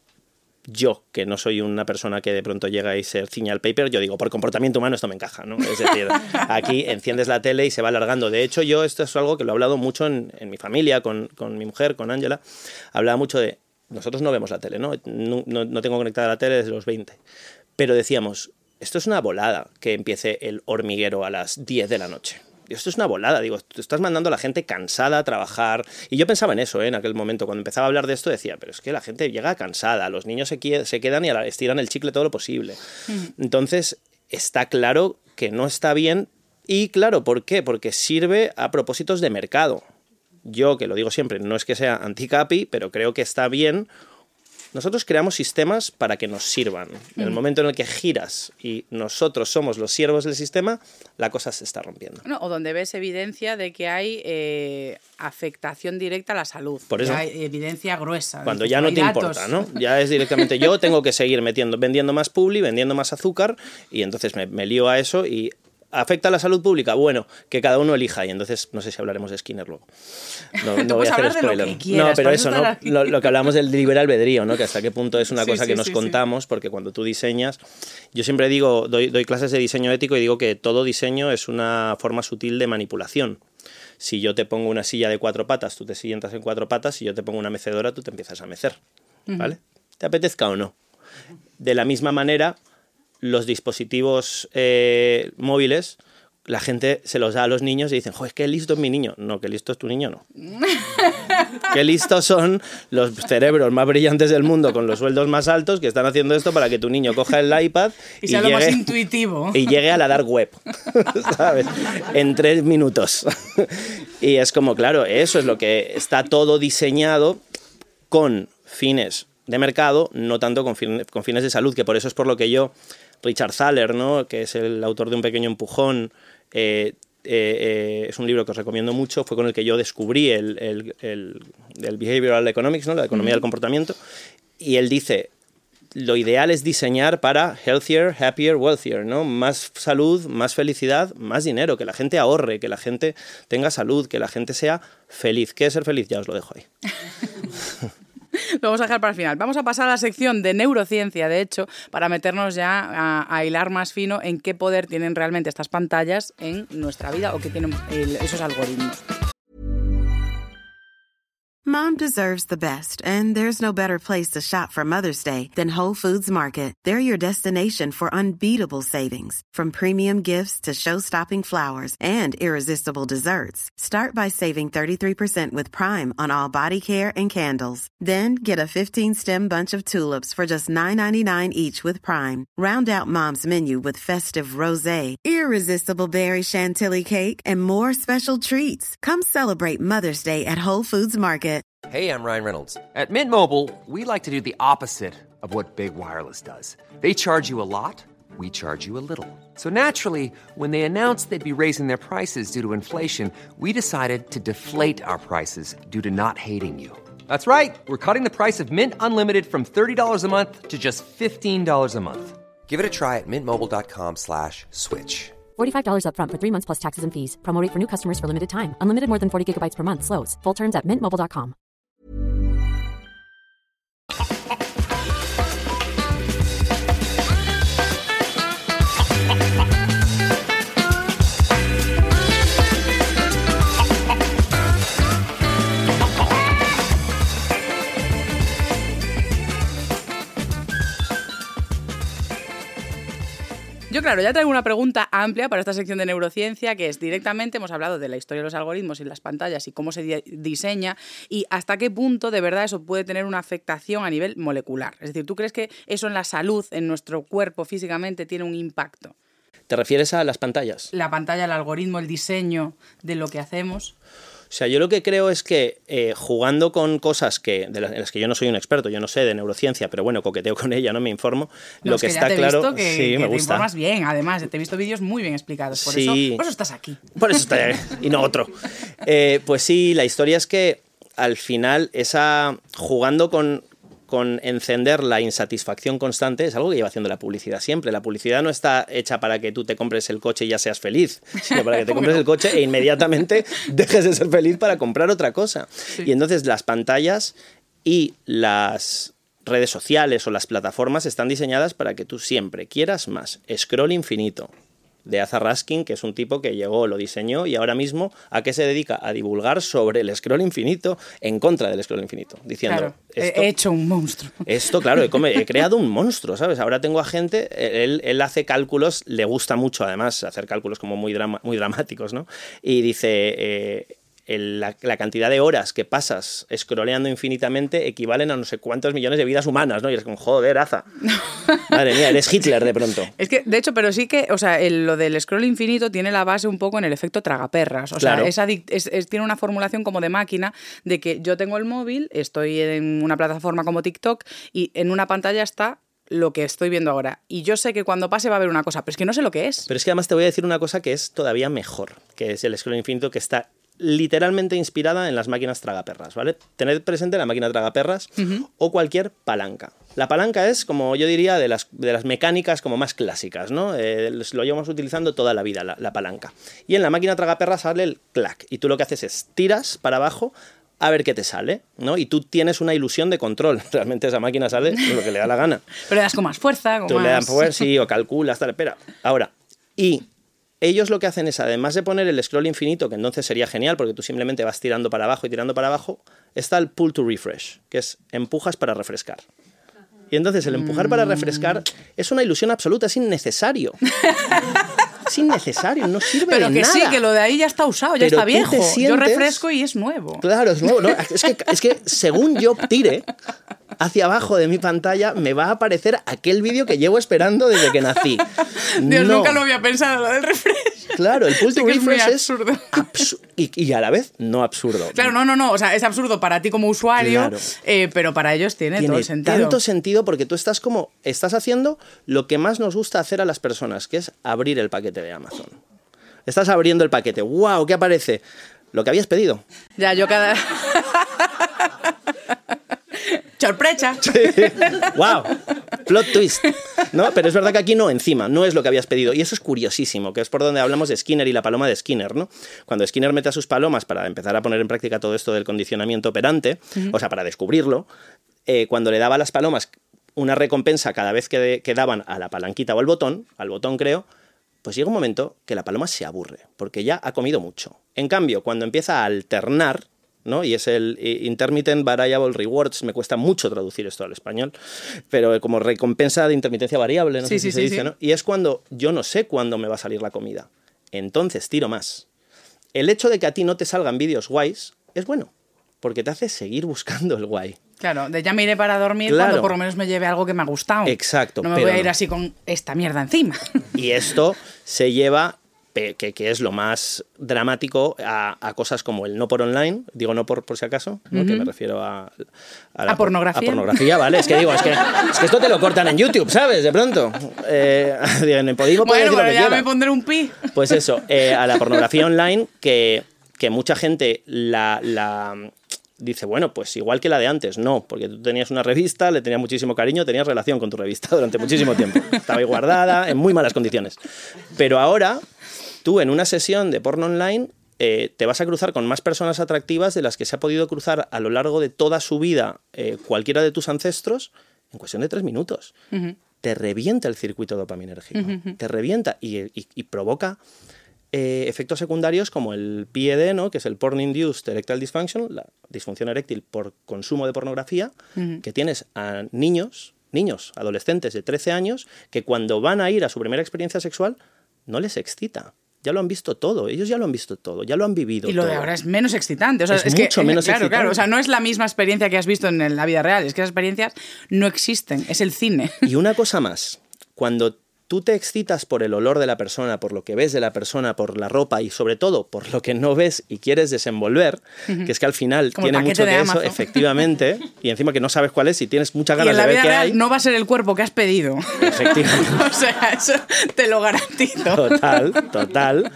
Yo, que no soy una persona que de pronto llega y se ciña al paper, yo digo, por comportamiento humano esto me encaja, ¿no? Es decir, aquí enciendes la tele y se va alargando. De hecho, yo esto es algo que lo he hablado mucho en, en mi familia, con, con mi mujer, con Ángela. Hablaba mucho de, nosotros no vemos la tele, ¿no? No, no, no tengo conectada la tele desde los veinte. Pero decíamos, esto es una volada que empiece el hormiguero a las diez de la noche. Esto es una volada, digo, tú estás mandando a la gente cansada a trabajar. Y yo pensaba en eso, ¿eh? En aquel momento, cuando empezaba a hablar de esto, decía, pero es que la gente llega cansada, los niños se, qued- se quedan y estiran el chicle todo lo posible. Mm. Entonces, está claro que no está bien. Y claro, ¿por qué? Porque sirve a propósitos de mercado. Yo, que lo digo siempre, no es que sea anti-capi, pero creo que está bien nosotros creamos sistemas para que nos sirvan. En el momento en el que giras y nosotros somos los siervos del sistema, la cosa se está rompiendo. No, o donde ves evidencia de que hay eh, afectación directa a la salud. Por eso, hay evidencia gruesa. Cuando ya no te datos. importa, ¿no? Ya es directamente yo tengo que seguir metiendo, vendiendo más publi, vendiendo más azúcar, y entonces me, me lío a eso y... ¿Afecta a la salud pública? Bueno, que cada uno elija, y entonces no sé si hablaremos de Skinner luego. No, no voy a hacer spoiler. De lo que quieras, no, pero eso, ¿no? Lo, lo que hablamos del libre albedrío, ¿no? Que hasta qué punto es una sí, cosa sí, que nos sí, contamos, sí. Porque cuando tú diseñas, yo siempre digo, doy, doy clases de diseño ético y digo que todo diseño es una forma sutil de manipulación. Si yo te pongo una silla de cuatro patas, tú te sientas en cuatro patas, si yo te pongo una mecedora, tú te empiezas a mecer, ¿vale? Uh-huh. ¿Te apetezca o no? De la misma manera, los dispositivos eh, móviles, la gente se los da a los niños y dicen, joder, qué listo es mi niño. No, qué listo es tu niño, no. Qué listos son los cerebros más brillantes del mundo con los sueldos más altos que están haciendo esto para que tu niño coja el iPad y, y sea llegue, lo más intuitivo. Y llegue a la dark web, ¿sabes? En tres minutos. Y es como, claro, eso es lo que está todo diseñado con fines de mercado, no tanto con, fin, con fines de salud, que por eso es por lo que yo, Richard Thaler, ¿no? Que es el autor de Un pequeño empujón, Eh, eh, eh, es un libro que os recomiendo mucho, fue con el que yo descubrí el, el, el, el Behavioral Economics, ¿no? La economía mm. del comportamiento, y él dice, lo ideal es diseñar para healthier, happier, wealthier, ¿no? Más salud, más felicidad, más dinero, que la gente ahorre, que la gente tenga salud, que la gente sea feliz. ¿Qué es ser feliz? Ya os lo dejo ahí. Lo vamos a dejar para el final. Vamos a pasar a la sección de neurociencia, de hecho, para meternos ya a, a hilar más fino en qué poder tienen realmente estas pantallas en nuestra vida o qué tienen el, esos algoritmos. Mom deserves the best, and there's no better place to shop for Mother's Day than Whole Foods Market. They're your destination for unbeatable savings, from premium gifts to show-stopping flowers and irresistible desserts. Start by saving thirty-three percent with Prime on all body care and candles. Then get a fifteen-stem bunch of tulips for just nine ninety-nine each with Prime. Round out Mom's menu with festive rosé, irresistible berry chantilly cake, and more special treats. Come celebrate Mother's Day at Whole Foods Market. Hey, I'm Ryan Reynolds. At Mint Mobile, we like to do the opposite of what Big Wireless does. They charge you a lot, we charge you a little. So naturally, when they announced they'd be raising their prices due to inflation, we decided to deflate our prices due to not hating you. That's right. We're cutting the price of Mint Unlimited from thirty dollars a month to just fifteen dollars a month. Give it a try at mintmobile.com slash switch. forty-five dollars up front for three months plus taxes and fees. Promo rate for new customers for limited time. Unlimited more than forty gigabytes per month. Slows full terms at mint mobile dot com. Yo, claro, ya traigo una pregunta amplia para esta sección de neurociencia, que es directamente, hemos hablado de la historia de los algoritmos y las pantallas y cómo se di- diseña y hasta qué punto de verdad eso puede tener una afectación a nivel molecular. Es decir, ¿tú crees que eso en la salud, en nuestro cuerpo físicamente, tiene un impacto? ¿Te refieres a las pantallas? La pantalla, el algoritmo, el diseño de lo que hacemos. O sea, yo lo que creo es que eh, jugando con cosas que, de las, en las que yo no soy un experto, yo no sé de neurociencia, pero bueno, coqueteo con ella, no me informo. No, lo es que, que está ya te he claro, visto que, sí, que me te gusta. informas bien, además, te he visto vídeos muy bien explicados, por, Sí. eso, por eso estás aquí. Por eso está y no otro. Eh, pues sí, la historia es que al final esa jugando con con encender la insatisfacción constante es algo que lleva haciendo la publicidad siempre. La publicidad no está hecha para que tú te compres el coche y ya seas feliz, sino para que te compres el coche e inmediatamente dejes de ser feliz para comprar otra cosa. Sí. Y entonces las pantallas y las redes sociales o las plataformas están diseñadas para que tú siempre quieras más. Scroll infinito. De Asa Raskin, que es un tipo que llegó, lo diseñó y ahora mismo ¿a qué se dedica? A divulgar sobre el scroll infinito en contra del scroll infinito, diciendo... Claro, esto, he hecho un monstruo. Esto, claro, he, come, he creado un monstruo, ¿sabes? Ahora tengo a gente, él, él hace cálculos, le gusta mucho además hacer cálculos como muy, drama, muy dramáticos, ¿no? Y dice... Eh, el, la, la cantidad de horas que pasas scrolleando infinitamente equivalen a no sé cuántos millones de vidas humanas, ¿no? Y es como, joder, Aza. Madre mía, eres Hitler de pronto. Es que, de hecho, pero sí que, o sea, el, lo del scroll infinito tiene la base un poco en el efecto tragaperras. O Claro. sea, es adic- es, es, tiene una formulación como de máquina de que yo tengo el móvil, estoy en una plataforma como TikTok y en una pantalla está lo que estoy viendo ahora. Y yo sé que cuando pase va a haber una cosa, pero es que no sé lo que es. Pero es que además te voy a decir una cosa que es todavía mejor, que es el scroll infinito, que está literalmente inspirada en las máquinas tragaperras, ¿vale? Tened presente la máquina tragaperras uh-huh. o cualquier palanca. La palanca es, como yo diría, de las, de las mecánicas como más clásicas, ¿no? Eh, lo llevamos utilizando toda la vida, la, la palanca. Y en la máquina tragaperras sale el clac, y tú lo que haces es tiras para abajo a ver qué te sale, ¿no? Y tú tienes una ilusión de control. Realmente esa máquina sale lo que le da la gana. Pero le das con más fuerza, con tú más... le das power, sí, o calculas, tal, espera. Ahora, y ellos lo que hacen es, además de poner el scroll infinito, que entonces sería genial porque tú simplemente vas tirando para abajo y tirando para abajo, está el pull to refresh, que es empujas para refrescar. Y entonces el empujar para refrescar es una ilusión absoluta, es innecesario. Es innecesario, no sirve Pero de que nada. sí, que lo de ahí ya está usado, ya Pero está tú viejo. te sientes... Yo refresco y es nuevo. Claro, es nuevo. ¿No? Es, que, es que según yo tire hacia abajo de mi pantalla, me va a aparecer aquel vídeo que llevo esperando desde que nací. Dios, no. nunca lo había pensado, lo del refresh. Claro, el pull to Sí que es muy refresh es absurdo. absu- y, y a la vez no absurdo. Claro, no, no, no. O sea, es absurdo para ti como usuario, Claro. eh, pero para ellos tiene, Tiene todo el sentido. tanto sentido porque tú estás como estás haciendo lo que más nos gusta hacer a las personas, que es abrir el paquete de Amazon. Estás abriendo el paquete. ¡Wow! ¿Qué aparece? Lo que habías pedido. Ya, yo cada... ¡Sorpresa! ¡Wow! Plot twist. ¿No? Pero es verdad que aquí no, encima, no es lo que habías pedido. Y eso es curiosísimo, que es por donde hablamos de Skinner y la paloma de Skinner, ¿no? Cuando Skinner mete a sus palomas para empezar a poner en práctica todo esto del condicionamiento operante, uh-huh. o sea, para descubrirlo, eh, cuando le daba a las palomas una recompensa cada vez que, de, que daban a la palanquita o al botón, al botón creo, pues llega un momento que la paloma se aburre, porque ya ha comido mucho. En cambio, cuando empieza a alternar, ¿no? Y es el Intermittent Variable Rewards, me cuesta mucho traducir esto al español, pero como recompensa de intermitencia variable, no sí, sé si sí, se sí, dice, sí. ¿no? Y es cuando yo no sé cuándo me va a salir la comida. Entonces tiro más. El hecho de que a ti no te salgan vídeos guays es bueno, porque te hace seguir buscando el guay. Claro, de ya me iré para dormir Claro. cuando por lo menos me lleve algo que me ha gustado. Exacto. No me pero voy a ir no. así con esta mierda encima. Y esto se lleva, que, que es lo más dramático, a, a cosas como el no por online, digo no por, por si acaso, ¿no? Uh-huh. Que me refiero a... A, la, ¿A pornografía? A pornografía, ¿vale? Es que digo, es que, es que esto te lo cortan en YouTube, ¿sabes? De pronto. Eh, en Podimo puede Bueno, decir lo pero que ya quiera. me pondré un pi. Pues eso, eh, a la pornografía online que, que mucha gente la... la dice, bueno, pues igual que la de antes, no, porque tú tenías una revista, le tenías muchísimo cariño, tenías relación con tu revista durante muchísimo tiempo. Estaba ahí guardada, en muy malas condiciones. Pero ahora, tú en una sesión de porno online, eh, te vas a cruzar con más personas atractivas de las que se ha podido cruzar a lo largo de toda su vida eh, cualquiera de tus ancestros en cuestión de tres minutos. Uh-huh. Te revienta el circuito dopaminérgico, uh-huh. te revienta y, y, y provoca... Eh, efectos secundarios como el P E D, ¿no? Que es el Porn Induced Erectile Dysfunction, la disfunción eréctil por consumo de pornografía, uh-huh. que tienes a niños, niños, adolescentes de trece años, que cuando van a ir a su primera experiencia sexual no les excita. Ya lo han visto todo, ellos ya lo han visto todo, ya lo han vivido Y lo todo. de ahora es menos excitante. O sea, es, es mucho que, menos claro, excitante. Claro, o sea, no es la misma experiencia que has visto en la vida real, es que esas experiencias no existen, es el cine. Y una cosa más, cuando tú te excitas por el olor de la persona, por lo que ves de la persona, por la ropa y sobre todo por lo que no ves y quieres desenvolver, uh-huh. que es que al final Como tiene mucho de de Amazon. Eso, efectivamente, y encima que no sabes cuál es y tienes muchas Y ganas en la de ver vida qué real hay. no va a ser el cuerpo que has pedido. Efectivamente. O sea, eso te lo garantizo. Total, total.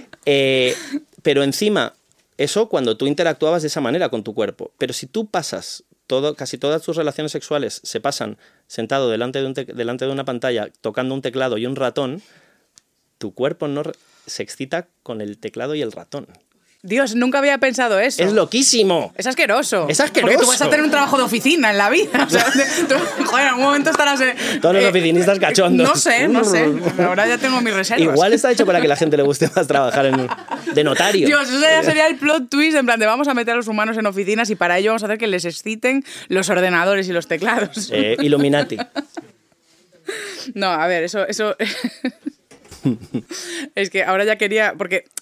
Eh, pero encima, eso cuando tú interactuabas de esa manera con tu cuerpo. Pero si tú pasas... Todo, casi todas tus relaciones sexuales se pasan sentado delante de, un te- delante de una pantalla, tocando un teclado y un ratón, tu cuerpo no re- se excita con el teclado y el ratón. Dios, nunca había pensado eso. ¡Es loquísimo! Es asqueroso. Es asqueroso. Porque tú vas a tener un trabajo de oficina en la vida. O sea, tú, joder, en algún momento estarás... Eh, Todos los eh, oficinistas cachondos. No sé, no sé. Ahora ya tengo mis reservas. Igual está hecho para que la gente le guste más trabajar en, de notario. Dios, eso ya sería el plot twist, en plan de vamos a meter a los humanos en oficinas y para ello vamos a hacer que les exciten los ordenadores y los teclados. Eh, Illuminati. No, a ver, eso... eso... Es que ahora ya quería... Porque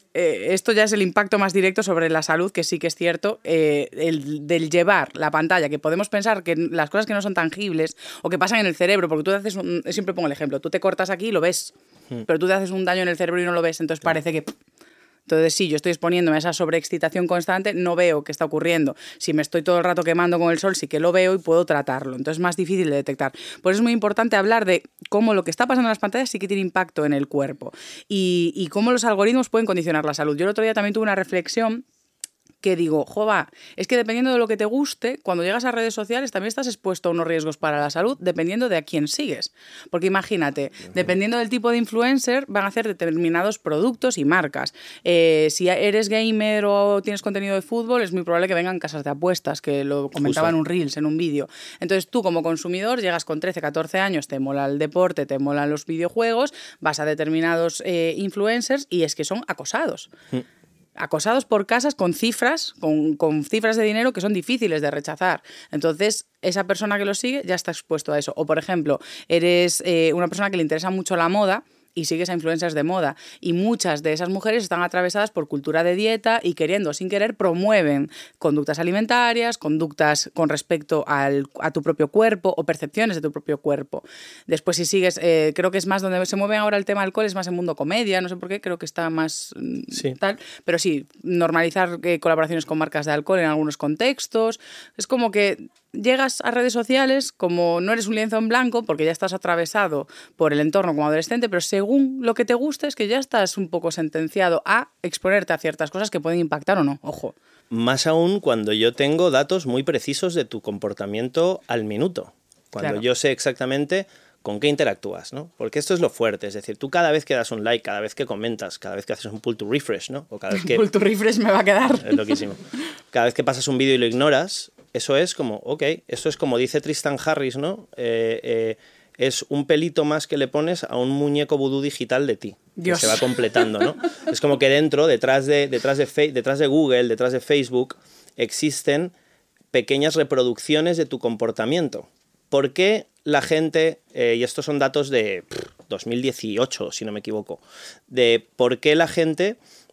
eh, esto ya es el impacto más directo sobre la salud, que sí que es cierto, eh, el del llevar la pantalla, que podemos pensar que las cosas que no son tangibles o que pasan en el cerebro, porque tú te haces un, siempre pongo el ejemplo, tú te cortas aquí y lo ves, hmm. pero tú te haces un daño en el cerebro y no lo ves, entonces claro. parece que... Entonces, sí, yo estoy exponiéndome a esa sobreexcitación constante, no veo qué está ocurriendo. Si me estoy todo el rato quemando con el sol, sí que lo veo y puedo tratarlo. Entonces, es más difícil de detectar. Por eso es muy importante hablar de cómo lo que está pasando en las pantallas sí que tiene impacto en el cuerpo y, y cómo los algoritmos pueden condicionar la salud. Yo el otro día también tuve una reflexión que digo, jova, es que dependiendo de lo que te guste, cuando llegas a redes sociales también estás expuesto a unos riesgos para la salud, dependiendo de a quién sigues. Porque imagínate, dependiendo del tipo de influencer, van a hacer determinados productos y marcas. Eh, si eres gamer o tienes contenido de fútbol, es muy probable que vengan casas de apuestas, que lo comentaba en un Reels, en un vídeo. Entonces tú, como consumidor, llegas con trece, catorce años, te mola el deporte, te molan los videojuegos, vas a determinados eh, influencers y es que son acosados. Mm. acosados por casas con cifras, con, con cifras de dinero que son difíciles de rechazar. Entonces, esa persona que lo sigue ya está expuesto a eso. O, por ejemplo, eres eh, una persona que le interesa mucho la moda y sigues a influencers de moda. Y muchas de esas mujeres están atravesadas por cultura de dieta y queriendo, sin querer, promueven conductas alimentarias, conductas con respecto al, a tu propio cuerpo o percepciones de tu propio cuerpo. Después, si sigues, eh, creo que es más donde se mueve ahora el tema alcohol, es más en mundo comedia, no sé por qué, creo que está más sí. tal. Pero sí, normalizar eh, colaboraciones con marcas de alcohol en algunos contextos. Es como que llegas a redes sociales como no eres un lienzo en blanco porque ya estás atravesado por el entorno como adolescente, pero según lo que te guste es que ya estás un poco sentenciado a exponerte a ciertas cosas que pueden impactar o no, ojo. Más aún cuando yo tengo datos muy precisos de tu comportamiento al minuto, cuando claro. yo sé exactamente con qué interactúas, ¿no? Porque esto es lo fuerte, es decir, tú cada vez que das un like, cada vez que comentas, cada vez que haces un pull to refresh, ¿no? O cada vez que... pull to refresh me va a quedar. Es loquísimo. Cada vez que pasas un vídeo y lo ignoras, eso es como, ok, esto es como dice Tristan Harris, ¿no? Eh, eh, es un pelito más que le pones a un muñeco vudú digital de ti, Dios. Que se va completando, ¿no? Es como que dentro, detrás de, detrás de, fe, detrás de Google, detrás de Facebook, existen pequeñas reproducciones de tu comportamiento. ¿Por qué la gente, eh, y estos son datos de pff, dos mil dieciocho, si no me equivoco, de por qué la gente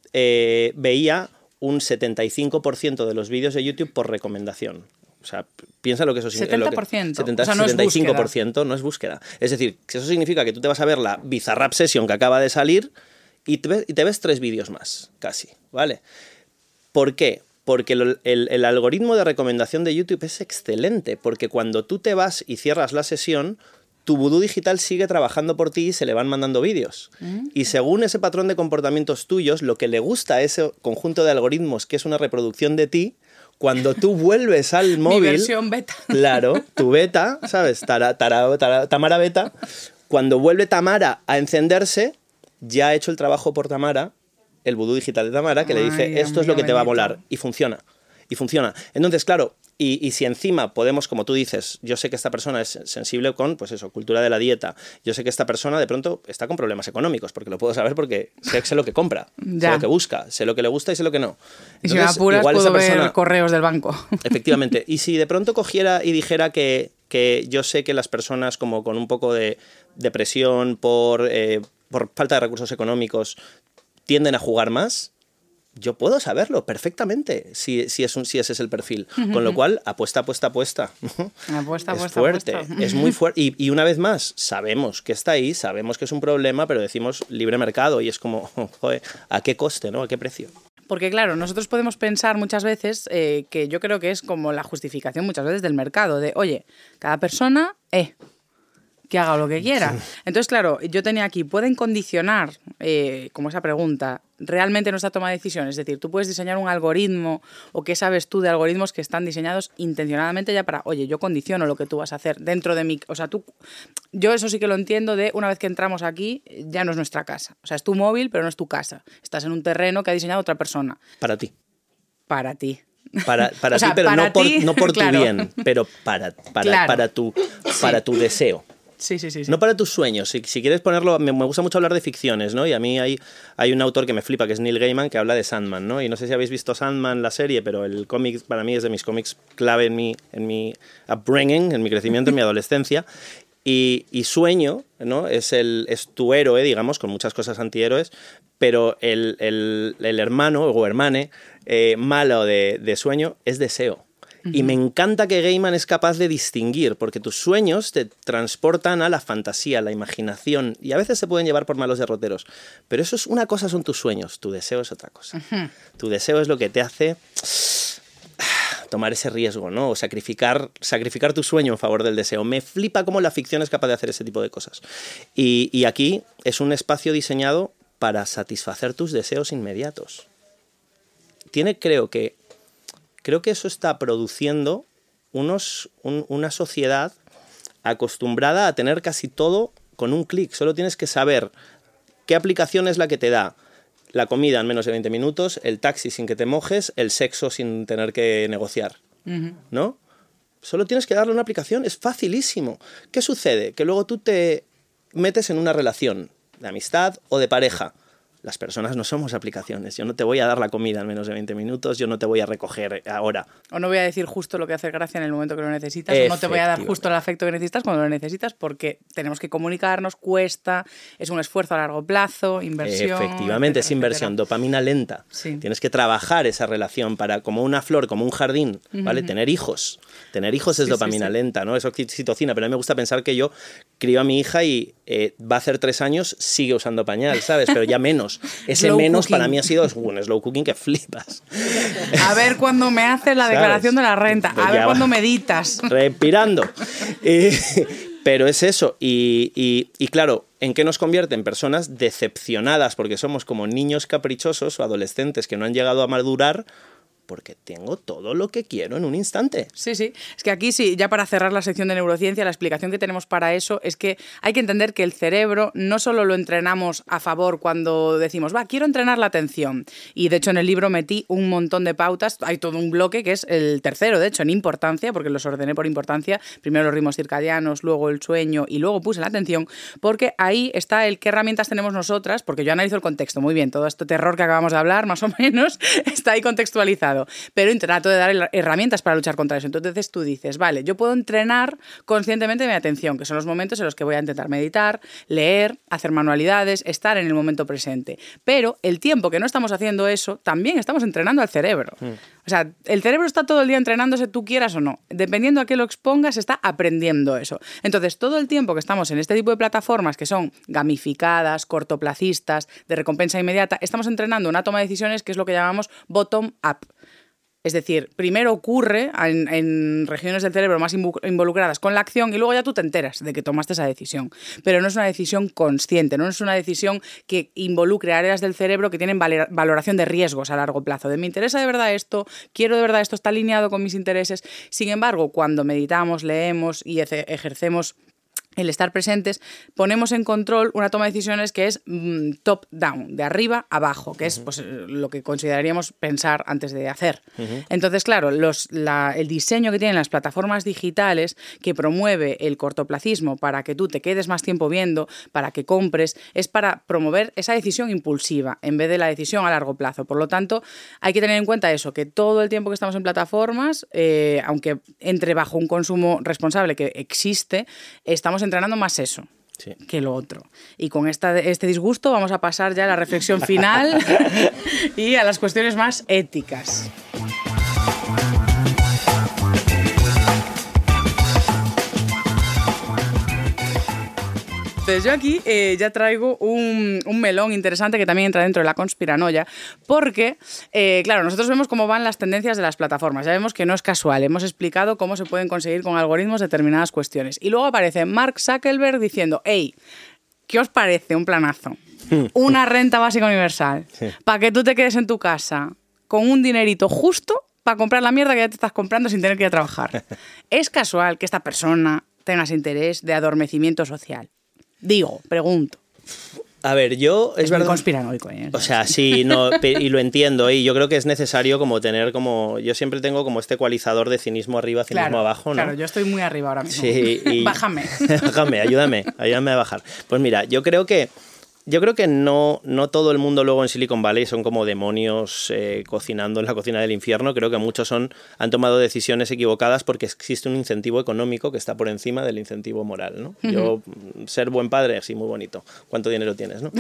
eh, veía un setenta y cinco por ciento de los vídeos de YouTube por recomendación? O sea, piensa lo que eso significa. setenta por ciento. setenta, o sea, no setenta y cinco por ciento es no es búsqueda. Es decir, que eso significa que tú te vas a ver la Bizarrap Session que acaba de salir y te ves, y te ves tres vídeos más, casi, ¿vale? ¿Por qué? Porque el, el, el algoritmo de recomendación de YouTube es excelente, porque cuando tú te vas y cierras la sesión, tu vudú digital sigue trabajando por ti y se le van mandando vídeos. Mm. Y según ese patrón de comportamientos tuyos, lo que le gusta a ese conjunto de algoritmos, que es una reproducción de ti, cuando tú vuelves al móvil... Mi versión beta. Claro, tu beta, ¿sabes? Tara, tara, tara, Tamara beta. Cuando vuelve Tamara a encenderse, ya ha hecho el trabajo por Tamara, el vudú digital de Tamara, que Ay, le dice, esto es lo que te va a molar. Y funciona. Y funciona. Entonces, claro, y, y si encima podemos, como tú dices, yo sé que esta persona es sensible con, pues eso, cultura de la dieta, yo sé que esta persona de pronto está con problemas económicos, porque lo puedo saber porque sé, sé lo que compra, ya. sé lo que busca, sé lo que le gusta y sé lo que no. Entonces, y si me apuras, igual puedo esa persona, ver correos del banco. Efectivamente. Y si de pronto cogiera y dijera que, que yo sé que las personas como con un poco de depresión por, eh, por falta de recursos económicos tienden a jugar más, yo puedo saberlo perfectamente si, si, es un, si ese es el perfil. Uh-huh. Con lo cual, apuesta, apuesta, apuesta. Apuesta, es apuesta, fuerte, apuesta. Es muy fuerte. Y, y una vez más, sabemos que está ahí, sabemos que es un problema, pero decimos libre mercado y es como, joder, ¿a qué coste, no? ¿A qué precio? Porque claro, nosotros podemos pensar muchas veces eh, que yo creo que es como la justificación muchas veces del mercado, de, oye, cada persona, eh, que haga lo que quiera. Entonces, claro, yo tenía aquí, ¿pueden condicionar, eh, como esa pregunta, realmente nuestra toma de decisiones? Es decir, tú puedes diseñar un algoritmo, o qué sabes tú de algoritmos que están diseñados intencionadamente ya para, oye, yo condiciono lo que tú vas a hacer dentro de mi... O sea, tú... Yo eso sí que lo entiendo de, una vez que entramos aquí, ya no es nuestra casa. O sea, es tu móvil, pero no es tu casa. Estás en un terreno que ha diseñado otra persona. Para ti. Para ti. Para, para o sea, ti, pero para no por, ti, no por claro. tu bien, pero para, para, claro. para, tu, para sí. tu deseo. Sí, sí, sí, sí. No para tus sueños. Si, si quieres ponerlo... Me, me gusta mucho hablar de ficciones, ¿no? Y a mí hay, hay un autor que me flipa, que es Neil Gaiman, que habla de Sandman, ¿no? Y no sé si habéis visto Sandman, la serie, pero el cómic para mí es de mis cómics clave en mi, en mi upbringing, en mi crecimiento, en mi adolescencia. Y, y sueño, ¿no? Es, el, es tu héroe, digamos, con muchas cosas antihéroes, pero el, el, el hermano o hermane eh, malo de, de sueño es deseo. Uh-huh. Y me encanta que Gaiman es capaz de distinguir, porque tus sueños te transportan a la fantasía, a la imaginación, y a veces se pueden llevar por malos derroteros. Pero eso es una cosa, son tus sueños, tu deseo es otra cosa. Uh-huh. Tu deseo es lo que te hace tomar ese riesgo, ¿no? O sacrificar, sacrificar tu sueño en favor del deseo. Me flipa cómo la ficción es capaz de hacer ese tipo de cosas. Y, y aquí es un espacio diseñado para satisfacer tus deseos inmediatos. Tiene, creo que, creo que eso está produciendo unos, un, una sociedad acostumbrada a tener casi todo con un clic. Solo tienes que saber qué aplicación es la que te da la comida en menos de veinte minutos, el taxi sin que te mojes, el sexo sin tener que negociar, uh-huh. ¿no? Solo tienes que darle una aplicación, es facilísimo. ¿Qué sucede? Que luego tú te metes en una relación de amistad o de pareja. Las personas no somos aplicaciones. Yo no te voy a dar la comida en menos de veinte minutos, yo no te voy a recoger ahora. O no voy a decir justo lo que hace gracia en el momento que lo necesitas, o no te voy a dar justo el afecto que necesitas cuando lo necesitas, porque tenemos que comunicarnos, cuesta, es un esfuerzo a largo plazo, inversión... Efectivamente, etcétera, es inversión, etcétera. Dopamina lenta. Sí. Tienes que trabajar esa relación para, como una flor, como un jardín, ¿vale? Uh-huh. Tener hijos. Tener hijos es sí, dopamina sí, sí. lenta, ¿no? Es oxitocina, pero a mí me gusta pensar que yo crío a mi hija y eh, va a hacer tres años, sigue usando pañal, ¿sabes? Pero ya menos. Ese slow menos cooking. Para mí ha sido un slow cooking que flipas. A ver cuándo me haces la declaración ¿sabes? De la renta, a ver cuándo meditas. Respirando. Eh, pero es eso. Y, y, y claro, ¿en qué nos convierte? En personas decepcionadas porque somos como niños caprichosos o adolescentes que no han llegado a madurar porque tengo todo lo que quiero en un instante. Sí, sí. Es que aquí sí, ya para cerrar la sección de neurociencia, la explicación que tenemos para eso es que hay que entender que el cerebro no solo lo entrenamos a favor cuando decimos, va, quiero entrenar la atención. Y de hecho en el libro metí un montón de pautas, hay todo un bloque que es el tercero, de hecho, en importancia, porque los ordené por importancia, primero los ritmos circadianos, luego el sueño y luego puse la atención, porque ahí está el qué herramientas tenemos nosotras, porque yo analizo el contexto, muy bien, todo este terror que acabamos de hablar, más o menos, está ahí contextualizado. Pero trato de dar herramientas para luchar contra eso. Entonces tú dices, vale, yo puedo entrenar conscientemente mi atención, que son los momentos en los que voy a intentar meditar, leer, hacer manualidades, estar en el momento presente. Pero el tiempo que no estamos haciendo eso, también estamos entrenando al cerebro. Mm. O sea, el cerebro está todo el día entrenándose, tú quieras o no. Dependiendo a qué lo expongas, está aprendiendo eso. Entonces, todo el tiempo que estamos en este tipo de plataformas que son gamificadas, cortoplacistas, de recompensa inmediata, estamos entrenando una toma de decisiones que es lo que llamamos bottom-up. Es decir, primero ocurre en, en regiones del cerebro más involucradas con la acción y luego ya tú te enteras de que tomaste esa decisión. Pero no es una decisión consciente, no es una decisión que involucre áreas del cerebro que tienen valoración de riesgos a largo plazo. De me interesa de verdad esto, quiero de verdad esto, está alineado con mis intereses. Sin embargo, cuando meditamos, leemos y ejercemos el estar presentes, ponemos en control una toma de decisiones que es mmm, top-down, de arriba a abajo, que uh-huh. es pues, lo que consideraríamos pensar antes de hacer. Uh-huh. Entonces, claro, los, la, el diseño que tienen las plataformas digitales que promueve el cortoplacismo para que tú te quedes más tiempo viendo, para que compres, es para promover esa decisión impulsiva en vez de la decisión a largo plazo. Por lo tanto, hay que tener en cuenta eso, que todo el tiempo que estamos en plataformas, eh, aunque entre bajo un consumo responsable que existe, estamos entrenando más eso sí. que lo otro. Y con esta, este disgusto vamos a pasar ya a la reflexión final y a las cuestiones más éticas. Entonces yo aquí eh, ya traigo un, un melón interesante que también entra dentro de la conspiranoia, porque, eh, claro, nosotros vemos cómo van las tendencias de las plataformas, ya vemos que no es casual, hemos explicado cómo se pueden conseguir con algoritmos determinadas cuestiones. Y luego aparece Mark Zuckerberg diciendo, hey, ¿qué os parece un planazo? Una renta básica universal, sí. para que tú te quedes en tu casa con un dinerito justo para comprar la mierda que ya te estás comprando sin tener que ir a trabajar. ¿Es casual que esta persona tenga ese interés de adormecimiento social? Digo, pregunto. A ver, yo... Es, es verdad. Muy conspiranoico, ¿eh? O sea, sí, no, y lo entiendo. Y yo creo que es necesario como tener como... Yo siempre tengo como este ecualizador de cinismo arriba, cinismo claro, abajo, ¿no? Claro, yo estoy muy arriba ahora mismo. Sí, y... Bájame. Bájame, ayúdame, ayúdame a bajar. Pues mira, yo creo que yo creo que no, no todo el mundo luego en Silicon Valley son como demonios eh, cocinando en la cocina del infierno. Creo que muchos son, han tomado decisiones equivocadas porque existe un incentivo económico que está por encima del incentivo moral, ¿no? Uh-huh. Yo, ser buen padre, sí, muy bonito. ¿Cuánto dinero tienes, no?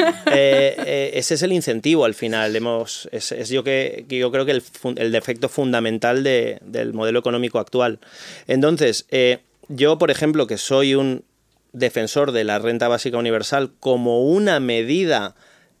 eh, eh, ese es el incentivo al final. Hemos, es, es yo, que, que yo creo que el, el defecto fundamental de, del modelo económico actual. Entonces, eh, yo, por ejemplo, que soy un defensor de la renta básica universal como una medida,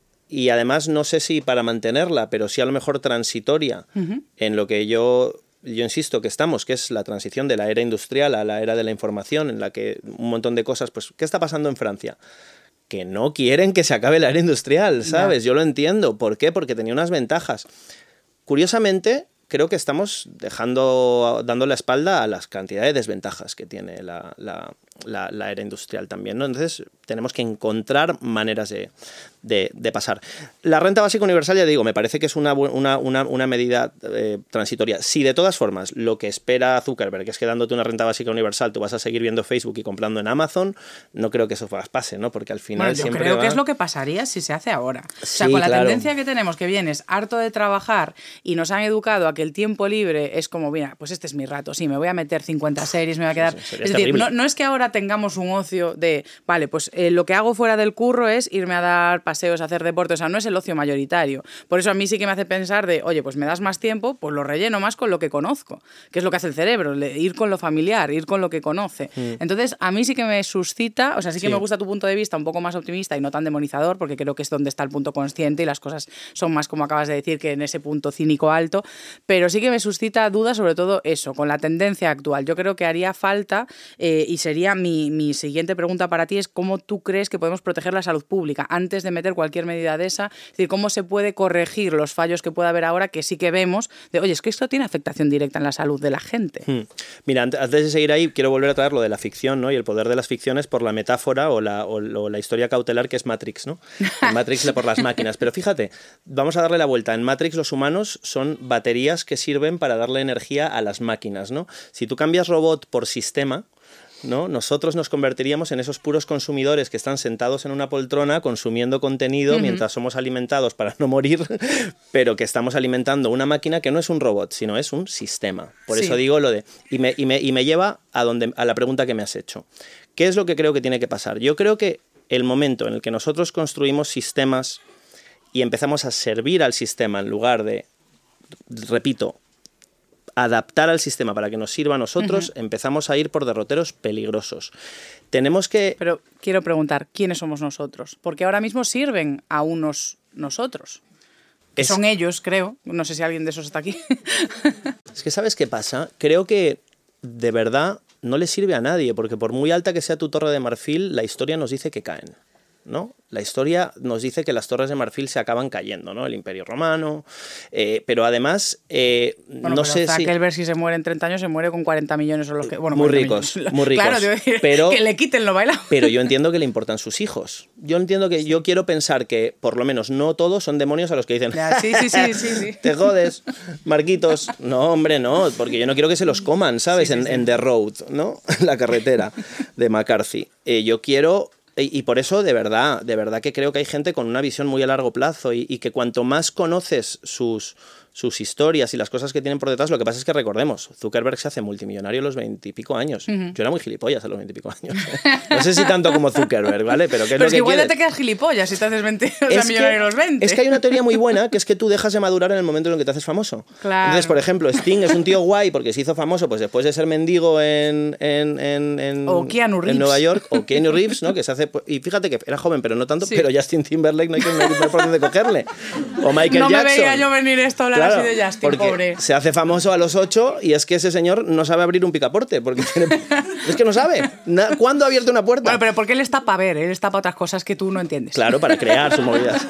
y además no sé si para mantenerla, pero sí a lo mejor transitoria, uh-huh. en lo que yo, yo insisto que estamos, que es la transición de la era industrial a la era de la información, en la que un montón de cosas, pues, ¿qué está pasando en Francia? Que no quieren que se acabe la era industrial, ¿sabes? No. Yo lo entiendo. ¿Por qué? Porque tenía unas ventajas. Curiosamente, creo que estamos dejando, dando la espalda a las cantidades de desventajas que tiene la, la, la, la era industrial también, ¿no? Entonces, tenemos que encontrar maneras de, de, de pasar. La renta básica universal, ya digo, me parece que es una, una, una, una medida eh, transitoria. Si de todas formas lo que espera Zuckerberg es que dándote una renta básica universal tú vas a seguir viendo Facebook y comprando en Amazon, no creo que eso pase, ¿no? Porque al final bueno, yo siempre creo va... que es lo que pasaría si se hace ahora. O sea, sí, con la claro. tendencia que tenemos, que vienes harto de trabajar y nos han educado a que el tiempo libre es como, mira, pues este es mi rato, sí, me voy a meter cincuenta series, me voy a quedar... Pues es decir, no, no es que ahora tengamos un ocio de, vale, pues eh, lo que hago fuera del curro es irme a dar paseos, a hacer deporte, o sea, no es el ocio mayoritario. Por eso a mí sí que me hace pensar de, oye, pues me das más tiempo, pues lo relleno más con lo que conozco, que es lo que hace el cerebro, ir con lo familiar, ir con lo que conoce. Mm. Entonces, a mí sí que me suscita, o sea, sí que sí. me gusta tu punto de vista un poco más optimista y no tan demonizador, porque creo que es donde está el punto consciente y las cosas son más, como acabas de decir, que en ese punto cínico alto, pero sí que me suscita dudas sobre todo eso, con la tendencia actual. Yo creo que haría falta, eh, y sería mi, mi siguiente pregunta para ti, es cómo tú crees que podemos proteger la salud pública antes de meter cualquier medida de esa, es decir, cómo se puede corregir los fallos que pueda haber ahora, que sí que vemos, de, oye, es que esto tiene afectación directa en la salud de la gente. Hmm. Mira, antes de seguir ahí, quiero volver a traer lo de la ficción, ¿no? Y el poder de las ficciones por la metáfora o la, o, o la historia cautelar que es Matrix, ¿no? En Matrix por las máquinas. Pero fíjate, vamos a darle la vuelta. En Matrix los humanos son baterías que sirven para darle energía a las máquinas, ¿no? Si tú cambias robot por sistema, ¿no? Nosotros nos convertiríamos en esos puros consumidores que están sentados en una poltrona consumiendo contenido uh-huh. mientras somos alimentados para no morir, pero que estamos alimentando una máquina que no es un robot, sino es un sistema. Por sí. eso digo lo de... Y me, y me, y me lleva a, donde, a la pregunta que me has hecho. ¿Qué es lo que creo que tiene que pasar? Yo creo que el momento en el que nosotros construimos sistemas y empezamos a servir al sistema en lugar de, repito, adaptar al sistema para que nos sirva a nosotros, uh-huh. empezamos a ir por derroteros peligrosos. Tenemos que... Pero quiero preguntar, ¿quiénes somos nosotros? Porque ahora mismo sirven a unos nosotros. Que es... son ellos, creo. No sé si alguien de esos está aquí. Es que ¿sabes qué pasa? Creo que de verdad no le sirve a nadie, porque por muy alta que sea tu torre de marfil, la historia nos dice que caen, ¿no? La historia nos dice que las torres de marfil se acaban cayendo, ¿no? El Imperio Romano, eh, pero además eh, bueno, no pero sé si... Zuckerberg si se muere en treinta años se muere con cuarenta millones o los que... Bueno, muy ricos, millones. muy ricos. Claro, te voy a decir, pero, que le quiten lo bailado. Pero yo entiendo que le importan sus hijos. Yo entiendo que... Yo quiero pensar que, por lo menos, no todos son demonios a los que dicen... Ya, sí, sí, sí, sí, sí. Te jodes, Marquitos. No, hombre, no, porque yo no quiero que se los coman, ¿sabes? Sí, sí, en, sí. en The Road, ¿no? La carretera de McCarthy. Eh, yo quiero... Y, y por eso, de verdad, de verdad que creo que hay gente con una visión muy a largo plazo y, y que cuanto más conoces sus, sus historias y las cosas que tienen por detrás, lo que pasa es que recordemos, Zuckerberg se hace multimillonario a los veintipico años. Uh-huh. Yo era muy gilipollas a los veintipico años. ¿eh? No sé si tanto como Zuckerberg, ¿vale? Pero, ¿qué es Pero lo es que, que igual quieres? te quedas gilipollas si te haces veinte, o sea, es millonario a los veinte. Es que hay una teoría muy buena, que es que tú dejas de madurar en el momento en el que te haces famoso. Claro. Entonces, por ejemplo, Sting es un tío guay porque se hizo famoso pues después de ser mendigo en, en, en, en, o Keanu Reeves. en Nueva York, o Keanu Reeves, ¿no? Que se hace... Y fíjate que era joven, pero no tanto, sí. Pero Justin Timberlake no hay que no hay por dónde cogerle. O Michael no Jackson. No me veía yo venir esto a hablar claro, así de Justin, pobre. Se hace famoso a los ocho y es que ese señor no sabe abrir un picaporte, porque tiene... es que no sabe. ¿Cuándo ha abierto una puerta? Bueno, pero porque él está para ver, él está para otras cosas que tú no entiendes. Claro, para crear sus movidas.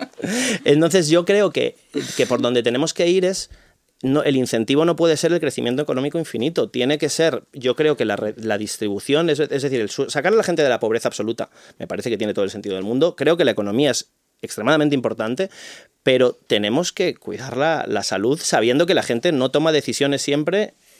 Entonces yo creo que, que por donde tenemos que ir es... No, el incentivo no puede ser el crecimiento económico infinito, tiene que ser, yo creo que la, la distribución, es, es decir, el, sacar a la gente de la pobreza absoluta, me parece que tiene todo el sentido del mundo, creo que la economía es extremadamente importante, pero tenemos que cuidar la, la salud sabiendo que la gente no toma decisiones siempre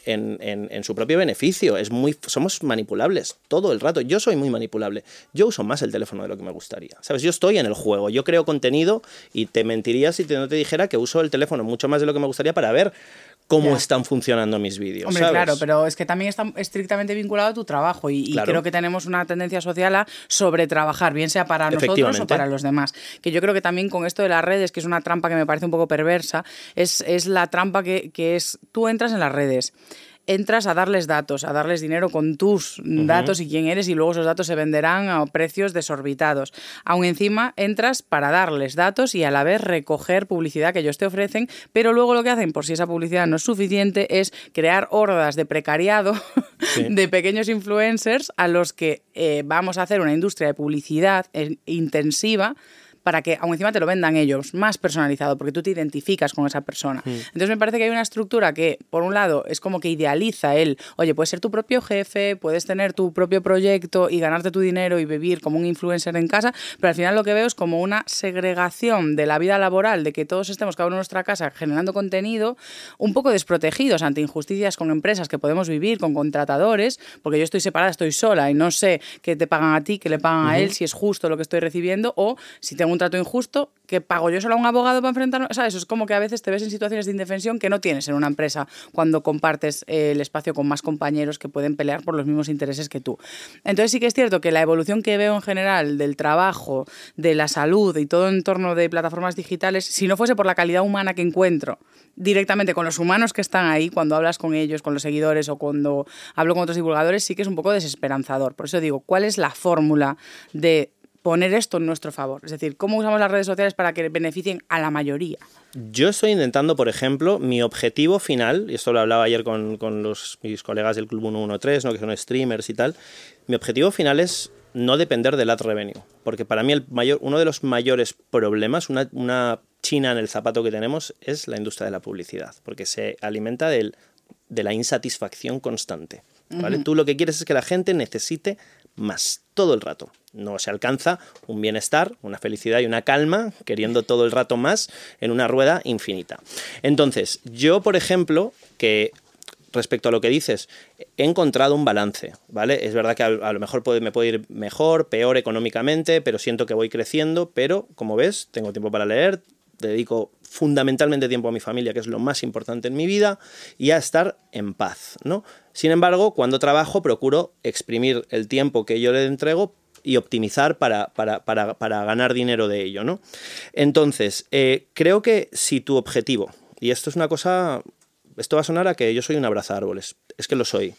en, en, en su propio beneficio. Es muy, somos manipulables todo el rato. Yo soy muy manipulable. Yo uso más el teléfono de lo que me gustaría. ¿Sabes? Yo estoy en el juego. Yo creo contenido y te mentiría si te, no te dijera que uso el teléfono mucho más de lo que me gustaría para ver cómo Ya. están funcionando mis vídeos. Hombre, ¿sabes? claro, pero es que también está estrictamente vinculado a tu trabajo y, y Claro. creo que tenemos una tendencia social a sobretrabajar, bien sea para nosotros o para los demás. Que yo creo que también con esto de las redes, que es una trampa que me parece un poco perversa, es, es la trampa que, que es, tú entras en las redes, entras a darles datos, a darles dinero con tus uh-huh. datos y quién eres, y luego esos datos se venderán a precios desorbitados. Aún encima entras para darles datos y a la vez recoger publicidad que ellos te ofrecen, pero luego lo que hacen, por si esa publicidad no es suficiente, es crear hordas de precariado sí. de pequeños influencers a los que eh, vamos a hacer una industria de publicidad eh, intensiva para que aún encima te lo vendan ellos, más personalizado, porque tú te identificas con esa persona. Mm. Entonces me parece que hay una estructura que, por un lado, es como que idealiza el, oye, puedes ser tu propio jefe, puedes tener tu propio proyecto y ganarte tu dinero y vivir como un influencer en casa, pero al final lo que veo es como una segregación de la vida laboral, de que todos estemos cada uno en nuestra casa generando contenido, un poco desprotegidos ante injusticias con empresas que podemos vivir, con contratadores, porque yo estoy separada, estoy sola y no sé qué te pagan a ti, qué le pagan uh-huh. a él, si es justo lo que estoy recibiendo o si tengo un trato injusto, que pago yo solo a un abogado para enfrentarme. O sea, eso es como que a veces te ves en situaciones de indefensión que no tienes en una empresa cuando compartes eh, el espacio con más compañeros que pueden pelear por los mismos intereses que tú. Entonces sí que es cierto que la evolución que veo en general del trabajo, de la salud y todo en torno de plataformas digitales, si no fuese por la calidad humana que encuentro directamente con los humanos que están ahí, cuando hablas con ellos, con los seguidores o cuando hablo con otros divulgadores, sí que es un poco desesperanzador. Por eso digo, ¿cuál es la fórmula de poner esto en nuestro favor? Es decir, ¿cómo usamos las redes sociales para que beneficien a la mayoría? Yo estoy intentando, por ejemplo, mi objetivo final, y esto lo hablaba ayer con, con los, mis colegas del Club ciento trece, ¿no? que son streamers y tal, mi objetivo final es no depender del ad revenue, porque para mí el mayor, uno de los mayores problemas, una, una china en el zapato que tenemos, es la industria de la publicidad, porque se alimenta del, de la insatisfacción constante. ¿Vale? Uh-huh. Tú lo que quieres es que la gente necesite más, todo el rato. No se alcanza un bienestar, una felicidad y una calma queriendo todo el rato más en una rueda infinita. Entonces, yo, por ejemplo, que respecto a lo que dices, he encontrado un balance, ¿vale? Es verdad que a, a lo mejor puede, me puede ir mejor, peor económicamente, pero siento que voy creciendo, pero, como ves, tengo tiempo para leer, dedico fundamentalmente tiempo a mi familia, que es lo más importante en mi vida, y a estar en paz, ¿no? Sin embargo, cuando trabajo procuro exprimir el tiempo que yo le entrego y optimizar para, para, para, para ganar dinero de ello, ¿no? Entonces, eh, creo que si tu objetivo, y esto es una cosa, esto va a sonar a que yo soy un abrazaárboles, es que lo soy.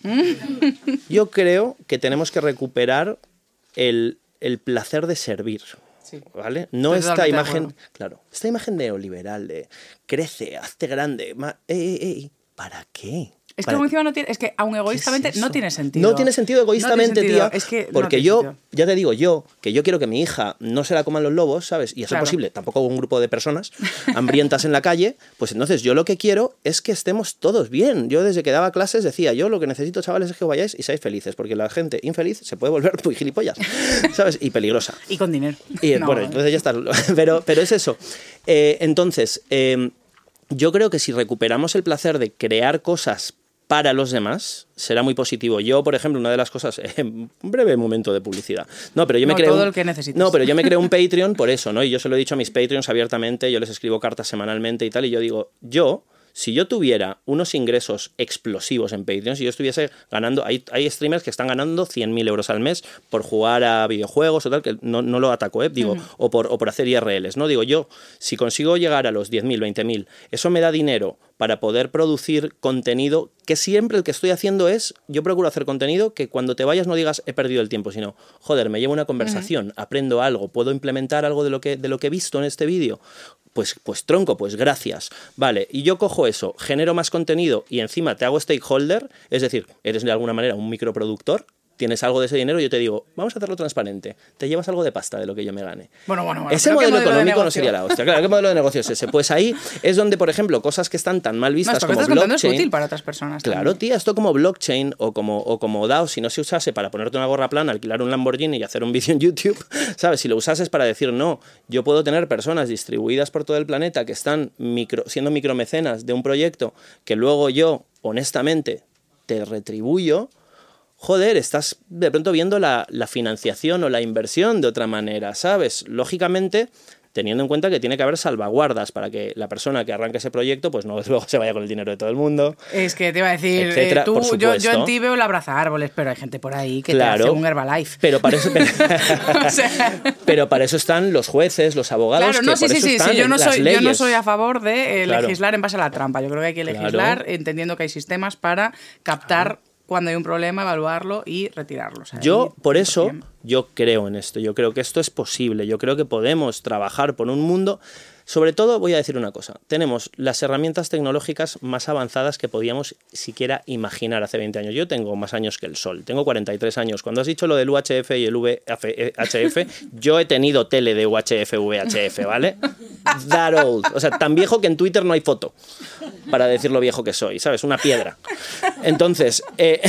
Yo creo que tenemos que recuperar el, el placer de servir. Sí. ¿Vale? No Estoy esta imagen, claro, esta imagen neoliberal de crece, hazte grande, ma, ey, ey, ey, ¿para qué? Es que, encima no tiene, es que aun egoístamente es no tiene sentido. No tiene sentido egoístamente, no tiene sentido. Tía. Es que porque no yo, sentido. ya te digo, yo, que yo quiero que mi hija no se la coman los lobos, ¿sabes? Y eso claro. es posible, tampoco un grupo de personas hambrientas en la calle, pues entonces yo lo que quiero es que estemos todos bien. Yo desde que daba clases decía, yo lo que necesito, chavales, es que vayáis y seáis felices, porque la gente infeliz se puede volver muy gilipollas, ¿sabes? Y peligrosa. Y con dinero. Y no, bueno, entonces ya está. Pero, pero es eso. Eh, entonces, eh, yo creo que si recuperamos el placer de crear cosas para los demás, será muy positivo. Yo, por ejemplo, una de las cosas, eh, un breve momento de publicidad. No, pero yo me no, creo todo un, el que necesites. No, pero yo me creo un Patreon por eso, ¿no? Y yo se lo he dicho a mis Patreons abiertamente, yo les escribo cartas semanalmente y tal, y yo digo, yo, si yo tuviera unos ingresos explosivos en Patreon, si yo estuviese ganando, hay, hay streamers que están ganando cien mil euros al mes por jugar a videojuegos o tal, que no, no lo ataco, ¿eh? Digo, uh-huh. o, por, o por hacer I R Ls, ¿no? Digo, yo, si consigo llegar a los diez mil, veinte mil, eso me da dinero para poder producir contenido, que siempre el que estoy haciendo es, yo procuro hacer contenido que cuando te vayas no digas he perdido el tiempo, sino, joder, me llevo una conversación, uh-huh. aprendo algo, puedo implementar algo de lo que, de lo que he visto en este vídeo, pues, pues tronco, pues gracias. Vale, y yo cojo eso, genero más contenido y encima te hago stakeholder, es decir, eres de alguna manera un microproductor, tienes algo de ese dinero y yo te digo, vamos a hacerlo transparente, te llevas algo de pasta de lo que yo me gane. Bueno, bueno, bueno. Ese modelo, modelo económico no sería la hostia. Claro, ¿qué modelo de negocio es ese? Pues ahí es donde, por ejemplo, cosas que están tan mal vistas no, como blockchain... es blockchain... útil para otras personas. Claro, también. tía, esto como blockchain o como, o como D A O, si no se usase para ponerte una gorra plana, alquilar un Lamborghini y hacer un vídeo en YouTube, ¿sabes? Si lo usases para decir, no, yo puedo tener personas distribuidas por todo el planeta que están micro, siendo micromecenas de un proyecto que luego yo, honestamente, te retribuyo, joder, estás de pronto viendo la, la financiación o la inversión de otra manera, ¿sabes? Lógicamente, teniendo en cuenta que tiene que haber salvaguardas para que la persona que arranque ese proyecto pues no luego se vaya con el dinero de todo el mundo. Es que te iba a decir, etcétera, eh, tú, por yo, supuesto. yo en ti veo el abraza árboles, pero hay gente por ahí que Claro, te hace un Herbalife. Pero para eso, pero, O sea, pero para eso están los jueces, los abogados, claro, que no, sí, por sí, eso sí, están sí, yo no las soy, leyes. yo no soy a favor de eh, Claro. legislar en base a la trampa. Yo creo que hay que legislar Claro. entendiendo que hay sistemas para captar claro. cuando hay un problema, evaluarlo y retirarlo. O sea, yo, por cien por eso, ciento. yo creo en esto. Yo creo que esto es posible. Yo creo que podemos trabajar por un mundo. Sobre todo, voy a decir una cosa. Tenemos las herramientas tecnológicas más avanzadas que podíamos siquiera imaginar hace veinte años. Yo tengo más años que el sol. Tengo cuarenta y tres años. Cuando has dicho lo del U H F y el V H F, yo he tenido tele de U H F, V H F, ¿vale? That old. O sea, tan viejo que en Twitter no hay foto para decir lo viejo que soy, ¿sabes? Una piedra. Entonces, eh,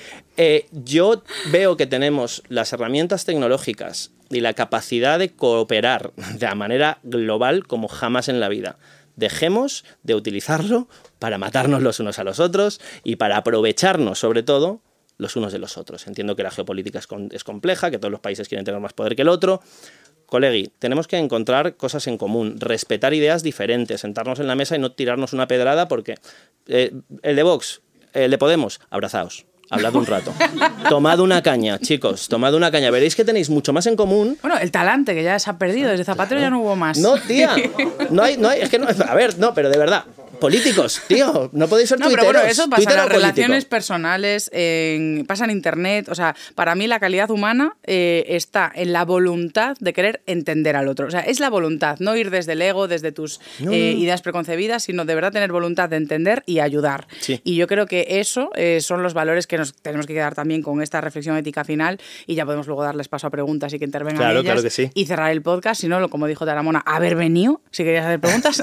eh, yo veo que tenemos las herramientas tecnológicas y la capacidad de cooperar de la manera global como jamás en la vida. Dejemos de utilizarlo para matarnos los unos a los otros y para aprovecharnos, sobre todo, los unos de los otros. Entiendo que la geopolítica es, con, es compleja, que todos los países quieren tener más poder que el otro. Colegui, tenemos que encontrar cosas en común, respetar ideas diferentes, sentarnos en la mesa y no tirarnos una pedrada porque eh, el de Vox, el de Podemos, abrazaos. Hablad un rato. Tomad una caña, chicos, tomad una caña. Veréis que tenéis mucho más en común. Bueno, el talante, que ya se ha perdido. Desde Zapatero claro. ya no hubo más. No, tía. No hay, no hay, es que no, a ver, no, pero de verdad. Políticos, tío, no podéis ser no, tuiteros. Pero bueno, eso pasa en las relaciones político. personales, en, pasa en internet. O sea, para mí la calidad humana eh, está en la voluntad de querer entender al otro. O sea, es la voluntad, no ir desde el ego, desde tus no. eh, ideas preconcebidas, sino de verdad tener voluntad de entender y ayudar. Sí. Y yo creo que eso eh, son los valores que nos tenemos que quedar también con esta reflexión ética final y ya podemos luego darles paso a preguntas y que intervengan claro, ellas claro que sí. y cerrar el podcast. Si no, como dijo Taramona, haber venido, si querías hacer preguntas.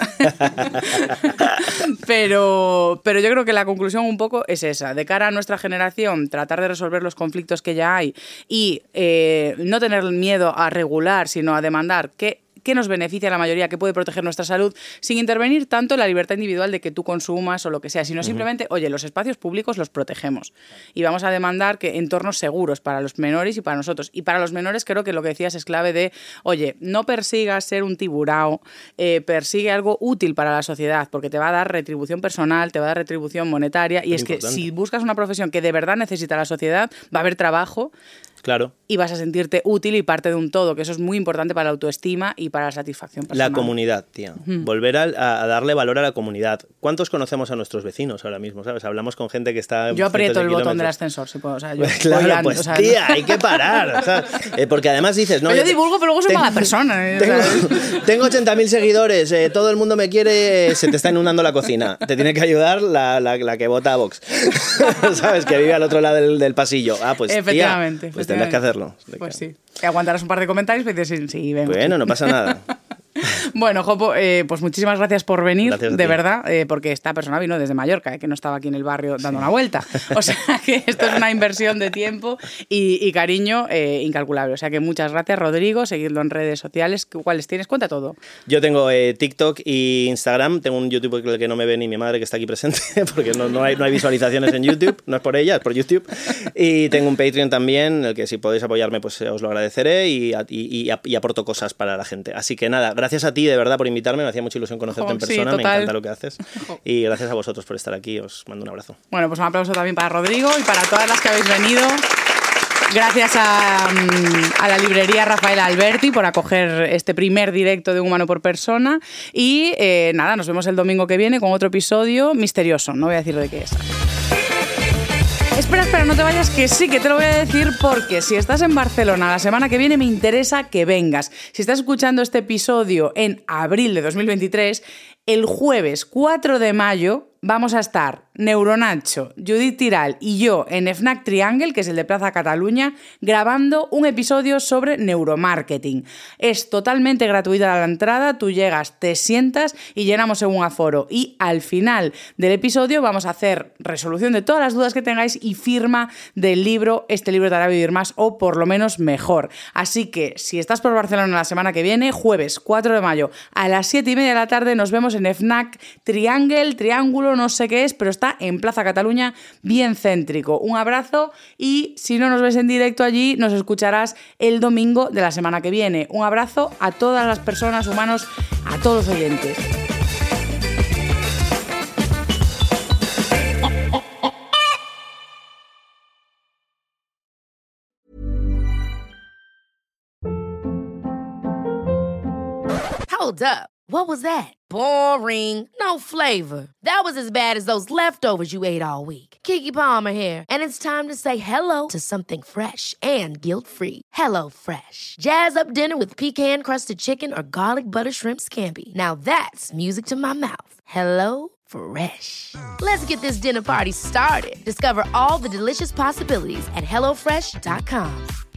Pero, pero yo creo que la conclusión un poco es esa. De cara a nuestra generación, tratar de resolver los conflictos que ya hay y eh, no tener miedo a regular, sino a demandar que qué nos beneficia a la mayoría, qué puede proteger nuestra salud, sin intervenir tanto en la libertad individual de que tú consumas o lo que sea, sino simplemente, uh-huh. oye, los espacios públicos los protegemos y vamos a demandar que entornos seguros para los menores y para nosotros. Y para los menores creo que lo que decías es clave de, oye, no persigas ser un tiburao, eh, persigue algo útil para la sociedad, porque te va a dar retribución personal, te va a dar retribución monetaria, y es, es que si buscas una profesión que de verdad necesita la sociedad, va a haber trabajo. Claro. Y vas a sentirte útil y parte de un todo, que eso es muy importante para la autoestima y para la satisfacción personal. La comunidad, tía. Mm. Volver a, a darle valor a la comunidad. ¿Cuántos conocemos a nuestros vecinos ahora mismo? ¿Sabes? Hablamos con gente que está... Yo aprieto el botón del ascensor, si puedo. O sea, yo claro, a, pues o sea, tía, no. hay que parar. ¿Sabes? Eh, porque además dices... No, yo divulgo, pero luego soy tengo, mala persona. ¿eh? Tengo, o sea, tengo ochenta mil seguidores, eh, todo el mundo me quiere, se te está inundando la cocina. Te tiene que ayudar la, la, la que vota a Vox. ¿Sabes? Que vive al otro lado del, del pasillo. Ah, pues efectivamente, tía, pues tendrás que hacerlo. Pues sí. Que aguantarás un par de comentarios y dices, sí, sí, venga. Bueno, no pasa nada. Bueno, Jopo, eh, pues muchísimas gracias por venir, gracias de verdad, eh, porque esta persona vino desde Mallorca, eh, que no estaba aquí en el barrio dando sí. una vuelta. O sea que esto es una inversión de tiempo y, y cariño eh, incalculable. O sea que muchas gracias, Rodrigo. Seguidlo en redes sociales. ¿Cuáles tienes? Cuenta todo. Yo tengo eh, TikTok y Instagram. Tengo un YouTube que no me ve ni mi madre, que está aquí presente, porque no, no, hay, no hay visualizaciones en YouTube. No es por ella, es por YouTube. Y tengo un Patreon también, el que si podéis apoyarme, pues os lo agradeceré y, y, y, y aporto cosas para la gente. Así que nada, gracias a ti de verdad por invitarme, me hacía mucha ilusión conocerte oh, en persona, sí, me encanta lo que haces y gracias a vosotros por estar aquí, os mando un abrazo. Bueno, pues un aplauso también para Rodrigo y para todas las que habéis venido. Gracias a, a la librería Rafael Alberti por acoger este primer directo de Un Humano por Persona y eh, nada, nos vemos el domingo que viene con otro episodio misterioso, no voy a decir de qué es. Espera, espera, no te vayas, que sí, que te lo voy a decir porque si estás en Barcelona la semana que viene me interesa que vengas. Si estás escuchando este episodio en abril de dos mil veintitrés, el jueves cuatro de mayo vamos a estar Neuronacho, Judith Tiral y yo en FNAC Triangle, que es el de Plaza Cataluña, grabando un episodio sobre neuromarketing. Es totalmente gratuita la entrada, tú llegas, te sientas y llenamos en un aforo. Y al final del episodio vamos a hacer resolución de todas las dudas que tengáis y firma del libro, este libro te hará vivir más o por lo menos mejor. Así que si estás por Barcelona la semana que viene, jueves cuatro de mayo a las siete y media de la tarde nos vemos en en FNAC Triangle, Triángulo, no sé qué es, pero está en Plaza Cataluña, bien céntrico. Un abrazo y si no nos ves en directo allí, nos escucharás el domingo de la semana que viene. Un abrazo a todas las personas, humanos, a todos los oyentes. Hold up. What was that? Boring. No flavor. That was as bad as those leftovers you ate all week. Keke Palmer here, and it's time to say hello to something fresh and guilt-free. Hello Fresh. Jazz up dinner with pecan-crusted chicken or garlic butter shrimp scampi. Now that's music to my mouth. Hello Fresh. Let's get this dinner party started. Discover all the delicious possibilities at hello fresh dot com.